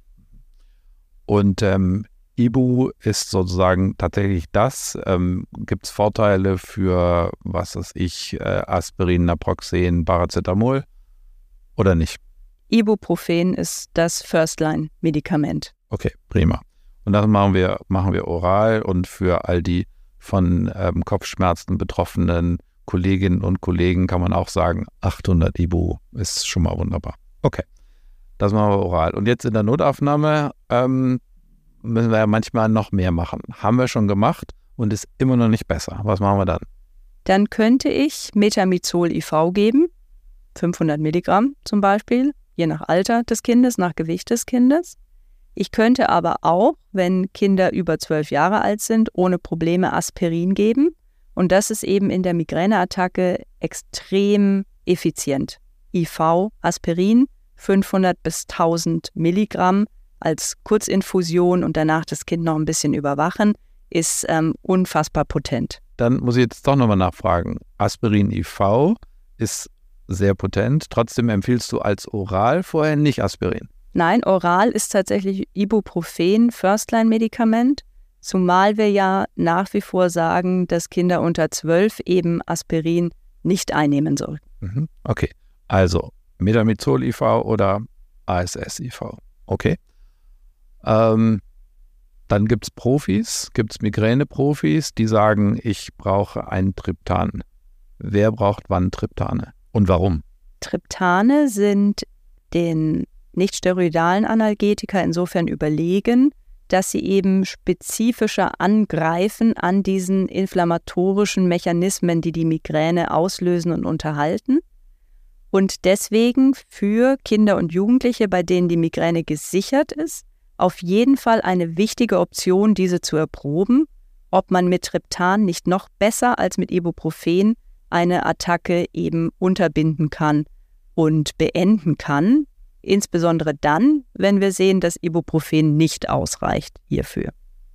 Und ähm, Ibu ist sozusagen tatsächlich das. Ähm, gibt es Vorteile für, was weiß ich, äh, Aspirin, Naproxen, Paracetamol oder nicht? Ibuprofen ist das First-Line-Medikament. Okay, prima. Und das machen wir, machen wir oral und für all die von ähm, Kopfschmerzen betroffenen Kolleginnen und Kollegen kann man auch sagen, achthundert Ibu ist schon mal wunderbar. Okay, das machen wir oral. Und jetzt in der Notaufnahme ähm, müssen wir ja manchmal noch mehr machen. Haben wir schon gemacht und ist immer noch nicht besser. Was machen wir dann? Dann könnte ich Metamizol I V geben, fünfhundert Milligramm zum Beispiel, je nach Alter des Kindes, nach Gewicht des Kindes. Ich könnte aber auch, wenn Kinder über zwölf Jahre alt sind, ohne Probleme Aspirin geben. Und das ist eben in der Migräneattacke extrem effizient. I V, Aspirin, fünfhundert bis tausend Milligramm als Kurzinfusion und danach das Kind noch ein bisschen überwachen, ist ähm, unfassbar potent. Dann muss ich jetzt doch nochmal nachfragen. Aspirin I V ist sehr potent. Trotzdem empfiehlst du als oral vorher nicht Aspirin? Nein, oral ist tatsächlich Ibuprofen First-Line-Medikament, zumal wir ja nach wie vor sagen, dass Kinder unter zwölf eben Aspirin nicht einnehmen sollten. Mhm. Okay, also Metamizol I V oder A S S I V. Okay. Ähm, dann gibt es Profis, gibt es Migräne-Profis, die sagen, ich brauche ein Triptan. Wer braucht wann Triptane und warum? Triptane sind den nicht-steroidalen Analgetika insofern überlegen, dass sie eben spezifischer angreifen an diesen inflammatorischen Mechanismen, die die Migräne auslösen und unterhalten. Und deswegen für Kinder und Jugendliche, bei denen die Migräne gesichert ist, auf jeden Fall eine wichtige Option, diese zu erproben, ob man mit Triptan nicht noch besser als mit Ibuprofen eine Attacke eben unterbinden kann und beenden kann. Insbesondere dann, wenn wir sehen, dass Ibuprofen nicht ausreicht hierfür.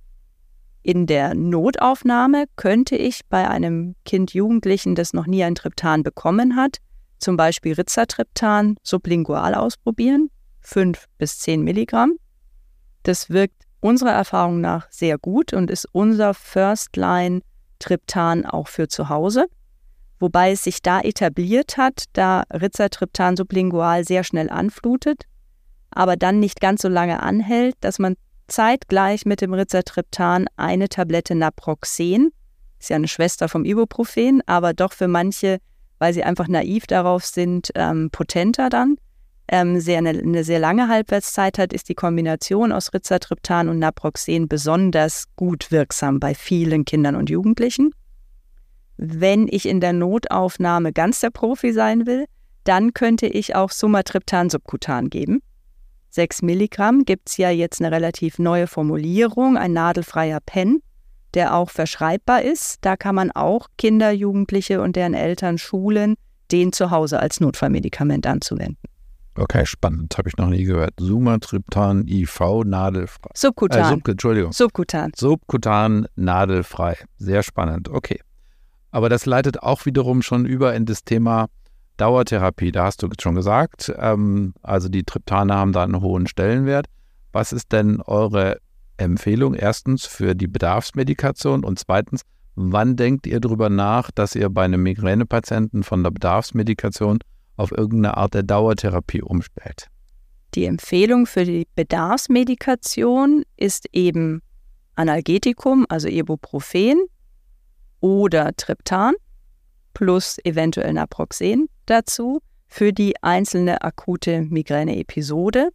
In der Notaufnahme könnte ich bei einem Kind, Jugendlichen, das noch nie ein Triptan bekommen hat, zum Beispiel Rizatriptan sublingual ausprobieren, fünf bis zehn Milligramm. Das wirkt unserer Erfahrung nach sehr gut und ist unser First-Line-Triptan auch für zu Hause. Wobei es sich da etabliert hat, da Rizatriptan sublingual sehr schnell anflutet, aber dann nicht ganz so lange anhält, dass man zeitgleich mit dem Rizatriptan eine Tablette Naproxen, ist ja eine Schwester vom Ibuprofen, aber doch für manche, weil sie einfach naiv darauf sind, ähm, potenter dann, ähm, sehr eine, eine sehr lange Halbwertszeit hat, ist die Kombination aus Rizatriptan und Naproxen besonders gut wirksam bei vielen Kindern und Jugendlichen. Wenn ich in der Notaufnahme ganz der Profi sein will, dann könnte ich auch Sumatriptan subkutan geben. sechs Milligramm gibt es ja jetzt eine relativ neue Formulierung, ein nadelfreier Pen, der auch verschreibbar ist. Da kann man auch Kinder, Jugendliche und deren Eltern schulen, den zu Hause als Notfallmedikament anzuwenden. Okay, spannend. Habe ich noch nie gehört. Sumatriptan I V nadelfrei. Subkutan. Äh, Sub, Entschuldigung. Subkutan. Subkutan nadelfrei. Sehr spannend. Okay. Aber das leitet auch wiederum schon über in das Thema Dauertherapie. Da hast du schon gesagt, ähm, also die Triptane haben da einen hohen Stellenwert. Was ist denn eure Empfehlung erstens für die Bedarfsmedikation und zweitens, wann denkt ihr darüber nach, dass ihr bei einem Migränepatienten von der Bedarfsmedikation auf irgendeine Art der Dauertherapie umstellt? Die Empfehlung für die Bedarfsmedikation ist eben Analgetikum, also Ibuprofen oder Triptan plus eventuell Naproxen dazu für die einzelne akute Migräne-Episode.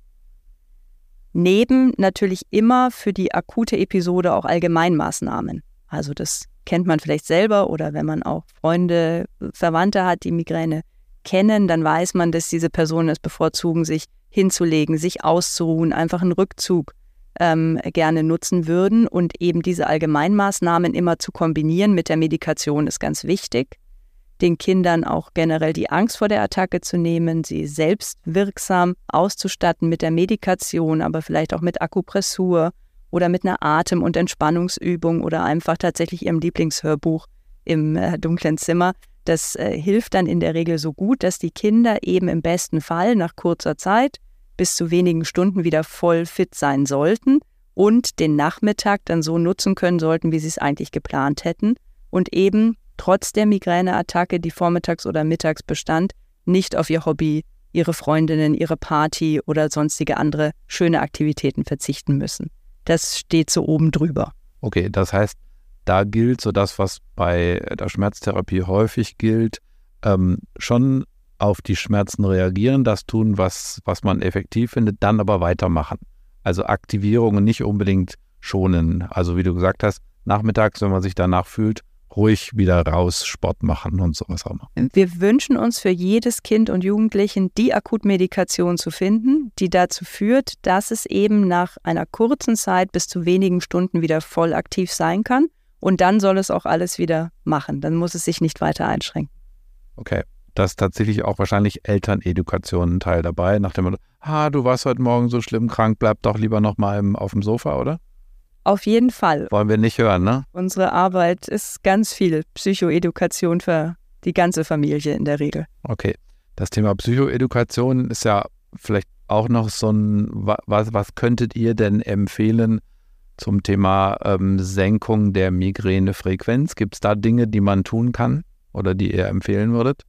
Neben natürlich immer für die akute Episode auch Allgemeinmaßnahmen. Also das kennt man vielleicht selber oder wenn man auch Freunde, Verwandte hat, die Migräne kennen, dann weiß man, dass diese Personen es bevorzugen, sich hinzulegen, sich auszuruhen, einfach einen Rückzug ähm, gerne nutzen würden. Und eben diese Allgemeinmaßnahmen immer zu kombinieren mit der Medikation ist ganz wichtig. Den Kindern auch generell die Angst vor der Attacke zu nehmen, sie selbst wirksam auszustatten mit der Medikation, aber vielleicht auch mit Akupressur oder mit einer Atem- und Entspannungsübung oder einfach tatsächlich ihrem Lieblingshörbuch im äh, dunklen Zimmer. Das äh, hilft dann in der Regel so gut, dass die Kinder eben im besten Fall nach kurzer Zeit bis zu wenigen Stunden wieder voll fit sein sollten und den Nachmittag dann so nutzen können sollten, wie sie es eigentlich geplant hätten und eben trotz der Migräneattacke, die vormittags oder mittags bestand, nicht auf ihr Hobby, ihre Freundinnen, ihre Party oder sonstige andere schöne Aktivitäten verzichten müssen. Das steht so oben drüber. Okay, das heißt, da gilt so das, was bei der Schmerztherapie häufig gilt, ähm, schon auf die Schmerzen reagieren, das tun, was, was man effektiv findet, dann aber weitermachen. Also Aktivierungen nicht unbedingt schonen. Also wie du gesagt hast, nachmittags, wenn man sich danach fühlt, ruhig wieder raus, Sport machen und sowas auch mal. Wir wünschen uns für jedes Kind und Jugendlichen die Akutmedikation zu finden, die dazu führt, dass es eben nach einer kurzen Zeit bis zu wenigen Stunden wieder voll aktiv sein kann. Und dann soll es auch alles wieder machen. Dann muss es sich nicht weiter einschränken. Okay, das ist tatsächlich auch wahrscheinlich Elternedukation ein Teil dabei, nach dem Motto, ah, du warst heute Morgen so schlimm krank, bleib doch lieber noch mal im, auf dem Sofa, oder? Auf jeden Fall. Wollen wir nicht hören, ne? Unsere Arbeit ist ganz viel Psychoedukation für die ganze Familie in der Regel. Okay, das Thema Psychoedukation ist ja vielleicht auch noch so ein, was, was könntet ihr denn empfehlen zum Thema ähm, Senkung der Migränefrequenz? Gibt es da Dinge, die man tun kann oder die ihr empfehlen würdet?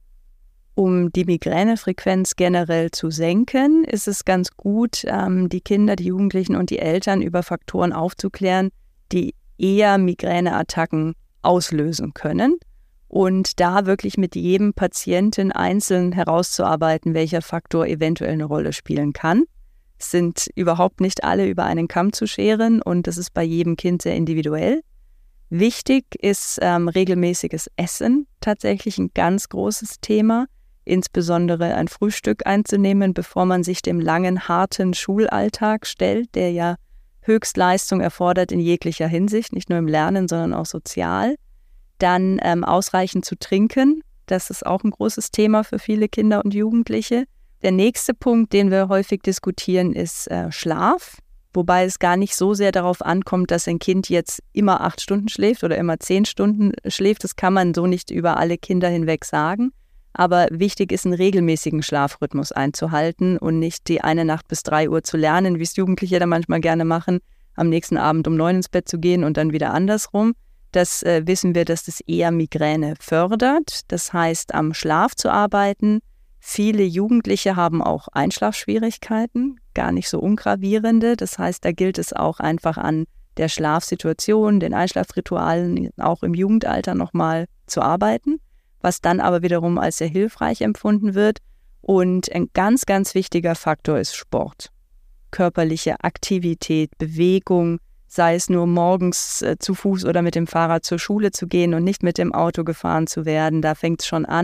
Um die Migränefrequenz generell zu senken, ist es ganz gut, ähm, die Kinder, die Jugendlichen und die Eltern über Faktoren aufzuklären, die eher Migräneattacken auslösen können. Und da wirklich mit jedem Patienten einzeln herauszuarbeiten, welcher Faktor eventuell eine Rolle spielen kann. Es sind überhaupt nicht alle über einen Kamm zu scheren und das ist bei jedem Kind sehr individuell. Wichtig ist ähm, regelmäßiges Essen, tatsächlich ein ganz großes Thema. Insbesondere ein Frühstück einzunehmen, bevor man sich dem langen, harten Schulalltag stellt, der ja Höchstleistung erfordert in jeglicher Hinsicht, nicht nur im Lernen, sondern auch sozial. Dann ähm, ausreichend zu trinken, das ist auch ein großes Thema für viele Kinder und Jugendliche. Der nächste Punkt, den wir häufig diskutieren, ist äh, Schlaf, wobei es gar nicht so sehr darauf ankommt, dass ein Kind jetzt immer acht Stunden schläft oder immer zehn Stunden schläft. Das kann man so nicht über alle Kinder hinweg sagen. Aber wichtig ist, einen regelmäßigen Schlafrhythmus einzuhalten und nicht die eine Nacht bis drei Uhr zu lernen, wie es Jugendliche da manchmal gerne machen, am nächsten Abend um neun ins Bett zu gehen und dann wieder andersrum. Das äh, wissen wir, dass das eher Migräne fördert. Das heißt, am Schlaf zu arbeiten. Viele Jugendliche haben auch Einschlafschwierigkeiten, gar nicht so ungravierende. Das heißt, da gilt es auch einfach an der Schlafsituation, den Einschlafritualen auch im Jugendalter nochmal zu arbeiten, was dann aber wiederum als sehr hilfreich empfunden wird. Und ein ganz, ganz wichtiger Faktor ist Sport. Körperliche Aktivität, Bewegung, sei es nur morgens äh, zu Fuß oder mit dem Fahrrad zur Schule zu gehen und nicht mit dem Auto gefahren zu werden. Da fängt es schon an.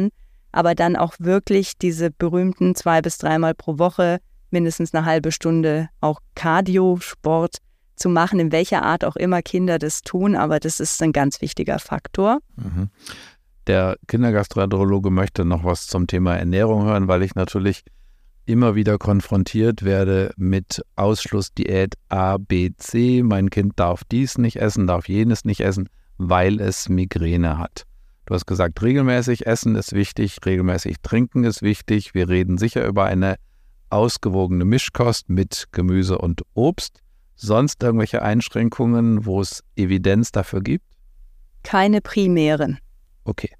aber dann auch wirklich diese berühmten zwei bis dreimal pro Woche, mindestens eine halbe Stunde auch Cardio-Sport zu machen, in welcher Art auch immer Kinder das tun, aber das ist ein ganz wichtiger Faktor. Mhm. Der Kindergastroenterologe möchte noch was zum Thema Ernährung hören, weil ich natürlich immer wieder konfrontiert werde mit Ausschlussdiät A, B, C. Mein Kind darf dies nicht essen, darf jenes nicht essen, weil es Migräne hat. Du hast gesagt, regelmäßig essen ist wichtig, regelmäßig trinken ist wichtig. Wir reden sicher über eine ausgewogene Mischkost mit Gemüse und Obst. Sonst irgendwelche Einschränkungen, wo es Evidenz dafür gibt? Keine primären. Okay.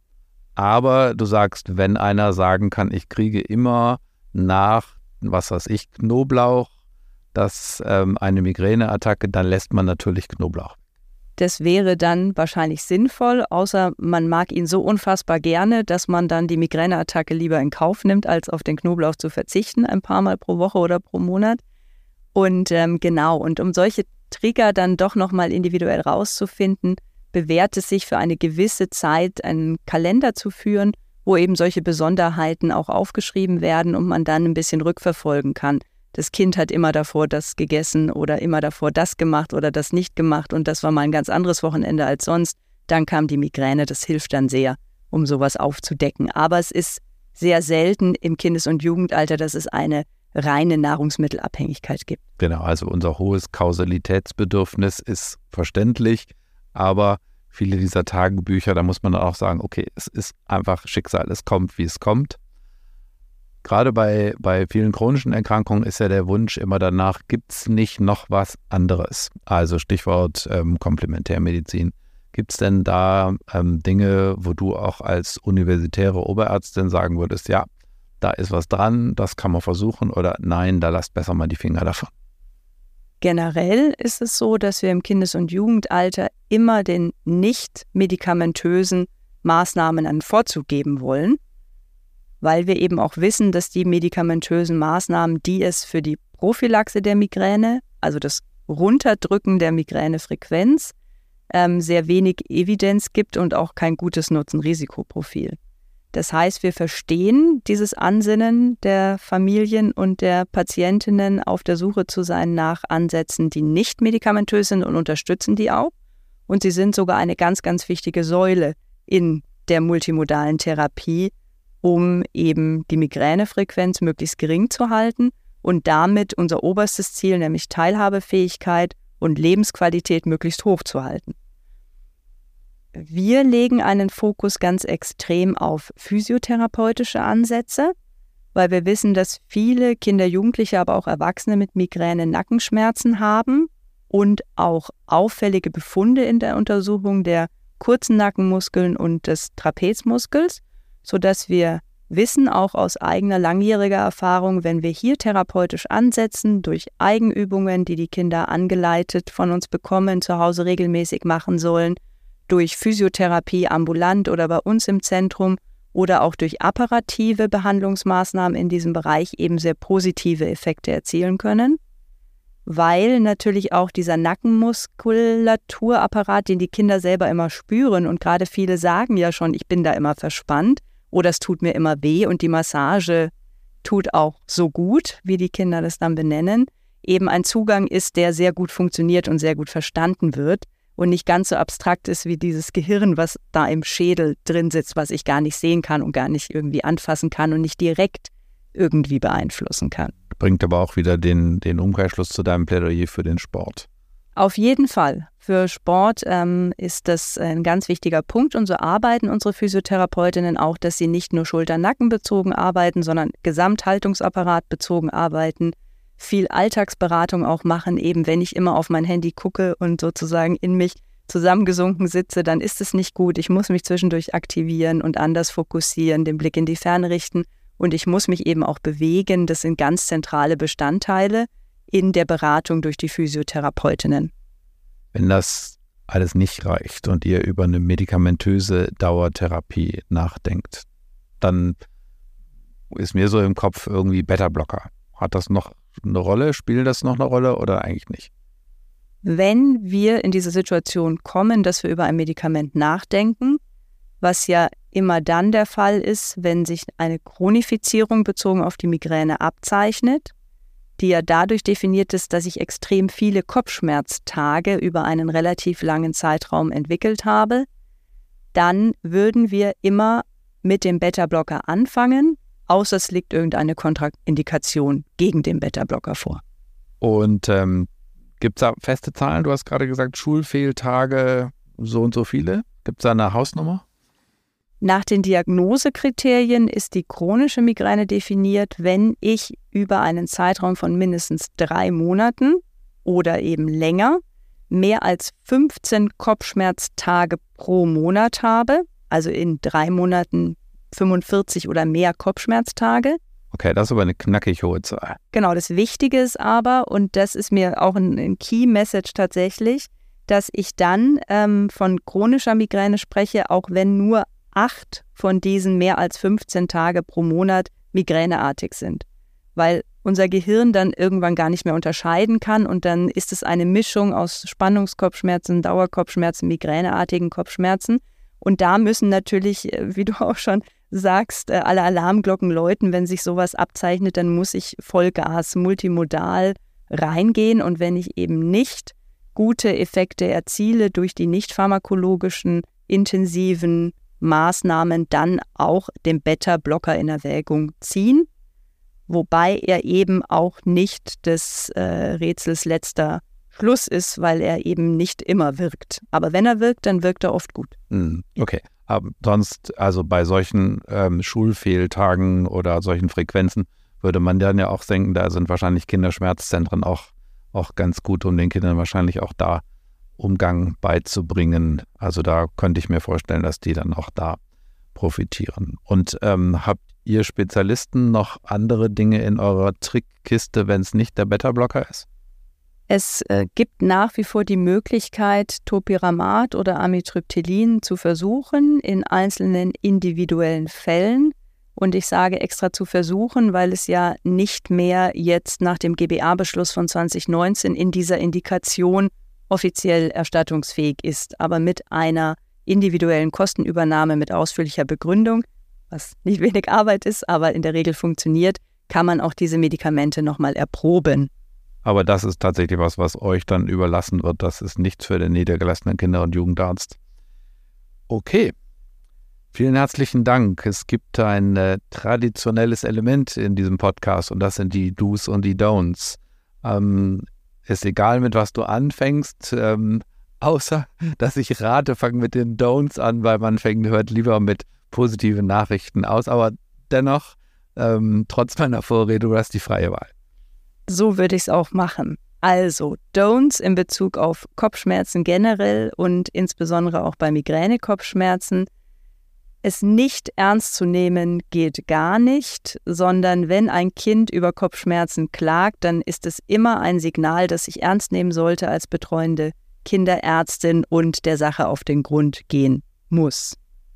Aber du sagst, wenn einer sagen kann, ich kriege immer nach, was weiß ich, Knoblauch, das ähm, eine Migräneattacke, dann lässt man natürlich Knoblauch. Das wäre dann wahrscheinlich sinnvoll, außer man mag ihn so unfassbar gerne, dass man dann die Migräneattacke lieber in Kauf nimmt, als auf den Knoblauch zu verzichten, ein paar Mal pro Woche oder pro Monat. Und ähm, genau, und um solche Trigger dann doch nochmal individuell rauszufinden, bewährt es sich für eine gewisse Zeit, einen Kalender zu führen, wo eben solche Besonderheiten auch aufgeschrieben werden und man dann ein bisschen rückverfolgen kann. Das Kind hat immer davor das gegessen oder immer davor das gemacht oder das nicht gemacht und das war mal ein ganz anderes Wochenende als sonst. Dann kam die Migräne, das hilft dann sehr, um sowas aufzudecken. Aber es ist sehr selten im Kindes- und Jugendalter, dass es eine reine Nahrungsmittelabhängigkeit gibt. Genau, also unser hohes Kausalitätsbedürfnis ist verständlich, aber viele dieser Tagebücher, da muss man dann auch sagen, okay, es ist einfach Schicksal, es kommt, wie es kommt. Gerade bei, bei vielen chronischen Erkrankungen ist ja der Wunsch immer danach, gibt es nicht noch was anderes? Also Stichwort ähm, Komplementärmedizin. Gibt es denn da ähm, Dinge, wo du auch als universitäre Oberärztin sagen würdest, ja, da ist was dran, das kann man versuchen oder nein, da lasst besser mal die Finger davon? Generell ist es so, dass wir im Kindes- und Jugendalter immer den nicht medikamentösen Maßnahmen einen Vorzug geben wollen, weil wir eben auch wissen, dass die medikamentösen Maßnahmen, die es für die Prophylaxe der Migräne, also das Runterdrücken der Migränefrequenz, ähm, sehr wenig Evidenz gibt und auch kein gutes Nutzen-Risikoprofil. Das heißt, wir verstehen dieses Ansinnen der Familien und der Patientinnen, auf der Suche zu sein nach Ansätzen, die nicht medikamentös sind und unterstützen die auch. Und sie sind sogar eine ganz, ganz wichtige Säule in der multimodalen Therapie, um eben die Migränefrequenz möglichst gering zu halten und damit unser oberstes Ziel, nämlich Teilhabefähigkeit und Lebensqualität möglichst hoch zu halten. Wir legen einen Fokus ganz extrem auf physiotherapeutische Ansätze, weil wir wissen, dass viele Kinder, Jugendliche, aber auch Erwachsene mit Migräne Nackenschmerzen haben und auch auffällige Befunde in der Untersuchung der kurzen Nackenmuskeln und des Trapezmuskels, sodass wir wissen, auch aus eigener langjähriger Erfahrung, wenn wir hier therapeutisch ansetzen, durch Eigenübungen, die die Kinder angeleitet von uns bekommen, zu Hause regelmäßig machen sollen, durch Physiotherapie ambulant oder bei uns im Zentrum oder auch durch apparative Behandlungsmaßnahmen in diesem Bereich eben sehr positive Effekte erzielen können, weil natürlich auch dieser Nackenmuskulaturapparat, den die Kinder selber immer spüren und gerade viele sagen ja schon, ich bin da immer verspannt oder es tut mir immer weh und die Massage tut auch so gut, wie die Kinder das dann benennen, eben ein Zugang ist, der sehr gut funktioniert und sehr gut verstanden wird. Und nicht ganz so abstrakt ist wie dieses Gehirn, was da im Schädel drin sitzt, was ich gar nicht sehen kann und gar nicht irgendwie anfassen kann und nicht direkt irgendwie beeinflussen kann. Bringt aber auch wieder den, den Umkehrschluss zu deinem Plädoyer für den Sport. Auf jeden Fall. Für Sport ähm, ist das ein ganz wichtiger Punkt und so arbeiten unsere Physiotherapeutinnen auch, dass sie nicht nur Schulter-Nacken-bezogen arbeiten, sondern Gesamthaltungsapparat bezogen arbeiten, viel Alltagsberatung auch machen, eben wenn ich immer auf mein Handy gucke und sozusagen in mich zusammengesunken sitze, dann ist es nicht gut. Ich muss mich zwischendurch aktivieren und anders fokussieren, den Blick in die Ferne richten und ich muss mich eben auch bewegen. Das sind ganz zentrale Bestandteile in der Beratung durch die Physiotherapeutinnen. Wenn das alles nicht reicht und ihr über eine medikamentöse Dauertherapie nachdenkt, dann ist mir so im Kopf irgendwie Beta-Blocker. Hat das noch eine Rolle? Spielt das noch eine Rolle oder eigentlich nicht? Wenn wir in diese Situation kommen, dass wir über ein Medikament nachdenken, was ja immer dann der Fall ist, wenn sich eine Chronifizierung bezogen auf die Migräne abzeichnet, die ja dadurch definiert ist, dass ich extrem viele Kopfschmerztage über einen relativ langen Zeitraum entwickelt habe. Dann würden wir immer mit dem Beta-Blocker anfangen, außer es liegt irgendeine Kontraindikation gegen den Beta-Blocker vor. Und ähm, gibt es da feste Zahlen? Du hast gerade gesagt, Schulfehltage, so und so viele. Gibt es da eine Hausnummer? Nach den Diagnosekriterien ist die chronische Migräne definiert, wenn ich über einen Zeitraum von mindestens drei Monaten oder eben länger mehr als fünfzehn Kopfschmerztage pro Monat habe, also in drei Monaten fünfundvierzig oder mehr Kopfschmerztage. Okay, das ist aber eine knackig hohe Zahl. Genau, das Wichtige ist aber, und das ist mir auch ein, ein Key-Message tatsächlich, dass ich dann ähm, von chronischer Migräne spreche, auch wenn nur acht von diesen mehr als fünfzehn Tage pro Monat migräneartig sind. Weil unser Gehirn dann irgendwann gar nicht mehr unterscheiden kann und dann ist es eine Mischung aus Spannungskopfschmerzen, Dauerkopfschmerzen, migräneartigen Kopfschmerzen. Und da müssen natürlich, wie du auch schon sagst, alle Alarmglocken läuten. Wenn sich sowas abzeichnet, dann muss ich Vollgas, multimodal reingehen. Und wenn ich eben nicht gute Effekte erziele durch die nicht pharmakologischen, intensiven Maßnahmen, dann auch den Beta-Blocker in Erwägung ziehen. Wobei er eben auch nicht des äh, Rätsels letzter Schluss ist, weil er eben nicht immer wirkt. Aber wenn er wirkt, dann wirkt er oft gut. Okay, aber sonst, also bei solchen ähm, Schulfehltagen oder solchen Frequenzen würde man dann ja auch denken, da sind wahrscheinlich Kinderschmerzzentren auch, auch ganz gut, um den Kindern wahrscheinlich auch da Umgang beizubringen. Also da könnte ich mir vorstellen, dass die dann auch da profitieren. Und ähm, habt ihr Spezialisten noch andere Dinge in eurer Trickkiste, wenn es nicht der Beta-Blocker ist? Es äh, gibt nach wie vor die Möglichkeit, Topiramat oder Amitriptylin zu versuchen in einzelnen individuellen Fällen. Und ich sage extra zu versuchen, weil es ja nicht mehr jetzt nach dem G B A-Beschluss von zwanzig neunzehn in dieser Indikation offiziell erstattungsfähig ist, aber mit einer individuellen Kostenübernahme mit ausführlicher Begründung, was nicht wenig Arbeit ist, aber in der Regel funktioniert, kann man auch diese Medikamente nochmal erproben. Aber das ist tatsächlich was, was euch dann überlassen wird. Das ist nichts für den niedergelassenen Kinder- und Jugendarzt. Okay, vielen herzlichen Dank. Es gibt ein äh, traditionelles Element in diesem Podcast und das sind die Do's und die Don'ts. Ähm, ist egal, mit was du anfängst, ähm, außer, dass ich rate, fang mit den Don'ts an, weil man fängt, hört lieber mit positiven Nachrichten aus. Aber dennoch, ähm, trotz meiner Vorrede, du hast die freie Wahl. So würde ich es auch machen. Also Don'ts in Bezug auf Kopfschmerzen generell und insbesondere auch bei Migräne-Kopfschmerzen. Es nicht ernst zu nehmen geht gar nicht, sondern wenn ein Kind über Kopfschmerzen klagt, dann ist es immer ein Signal, das ich ernst nehmen sollte als betreuende Kinderärztin und der Sache auf den Grund gehen muss.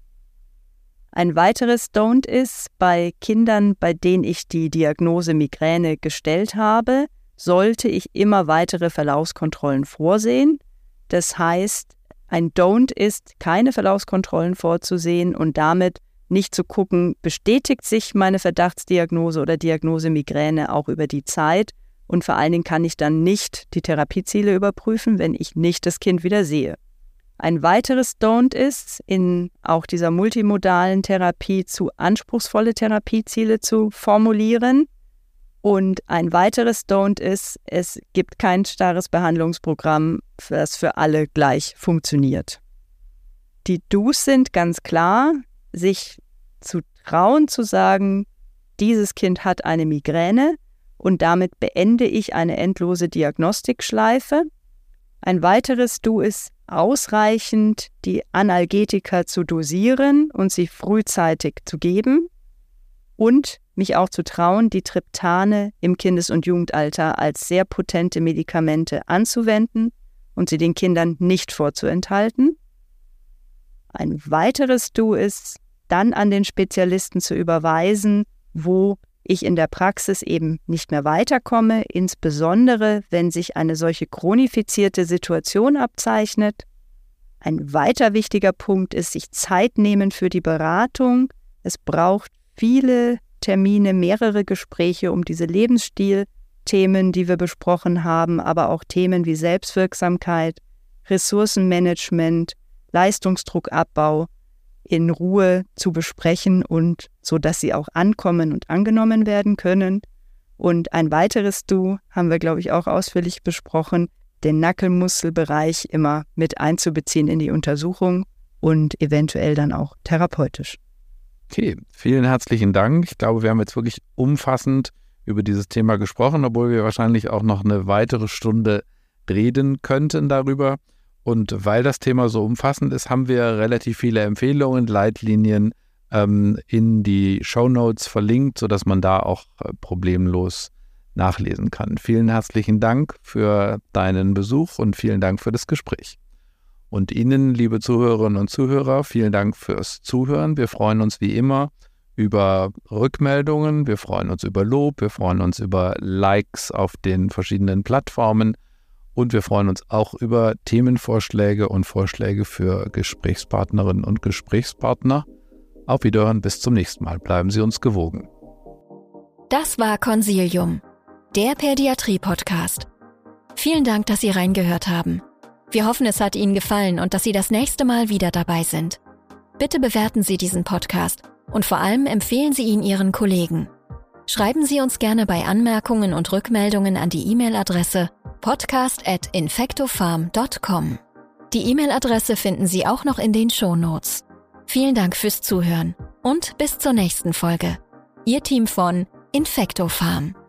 Ein weiteres Don't ist, bei Kindern, bei denen ich die Diagnose Migräne gestellt habe, sollte ich immer weitere Verlaufskontrollen vorsehen. Das heißt, ein Don't ist, keine Verlaufskontrollen vorzusehen und damit nicht zu gucken, bestätigt sich meine Verdachtsdiagnose oder Diagnose Migräne auch über die Zeit und vor allen Dingen kann ich dann nicht die Therapieziele überprüfen, wenn ich nicht das Kind wieder sehe. Ein weiteres Don't ist, in auch dieser multimodalen Therapie zu anspruchsvolle Therapieziele zu formulieren. Und ein weiteres Don't ist, es gibt kein starres Behandlungsprogramm, das für alle gleich funktioniert. Die Do's sind ganz klar, sich zu trauen zu sagen, dieses Kind hat eine Migräne und damit beende ich eine endlose Diagnostikschleife. Ein weiteres Do ist, ausreichend die Analgetika zu dosieren und sie frühzeitig zu geben und mich auch zu trauen, die Triptane im Kindes- und Jugendalter als sehr potente Medikamente anzuwenden und sie den Kindern nicht vorzuenthalten. Ein weiteres Do ist, dann an den Spezialisten zu überweisen, wo ich in der Praxis eben nicht mehr weiterkomme, insbesondere wenn sich eine solche chronifizierte Situation abzeichnet. Ein weiter wichtiger Punkt ist, sich Zeit nehmen für die Beratung. Es braucht viele Termine, mehrere Gespräche um diese Lebensstilthemen, die wir besprochen haben, aber auch Themen wie Selbstwirksamkeit, Ressourcenmanagement, Leistungsdruckabbau in Ruhe zu besprechen und so, dass sie auch ankommen und angenommen werden können. Und ein weiteres Du haben wir, glaube ich, auch ausführlich besprochen, den Nackenmuskelbereich immer mit einzubeziehen in die Untersuchung und eventuell dann auch therapeutisch. Okay, vielen herzlichen Dank. Ich glaube, wir haben jetzt wirklich umfassend über dieses Thema gesprochen, obwohl wir wahrscheinlich auch noch eine weitere Stunde reden könnten darüber. Und weil das Thema so umfassend ist, haben wir relativ viele Empfehlungen, Leitlinien ähm, in die Shownotes verlinkt, sodass man da auch äh, problemlos nachlesen kann. Vielen herzlichen Dank für deinen Besuch und vielen Dank für das Gespräch. Und Ihnen, liebe Zuhörerinnen und Zuhörer, vielen Dank fürs Zuhören. Wir freuen uns wie immer über Rückmeldungen, wir freuen uns über Lob, wir freuen uns über Likes auf den verschiedenen Plattformen und wir freuen uns auch über Themenvorschläge und Vorschläge für Gesprächspartnerinnen und Gesprächspartner. Auf Wiederhören, bis zum nächsten Mal. Bleiben Sie uns gewogen. Das war Consilium, der Pädiatrie-Podcast. Vielen Dank, dass Sie reingehört haben. Wir hoffen, es hat Ihnen gefallen und dass Sie das nächste Mal wieder dabei sind. Bitte bewerten Sie diesen Podcast und vor allem empfehlen Sie ihn Ihren Kollegen. Schreiben Sie uns gerne bei Anmerkungen und Rückmeldungen an die E-Mail-Adresse podcast at infectofarm dot com. Die E-Mail-Adresse finden Sie auch noch in den Shownotes. Vielen Dank fürs Zuhören und bis zur nächsten Folge. Ihr Team von Infectofarm.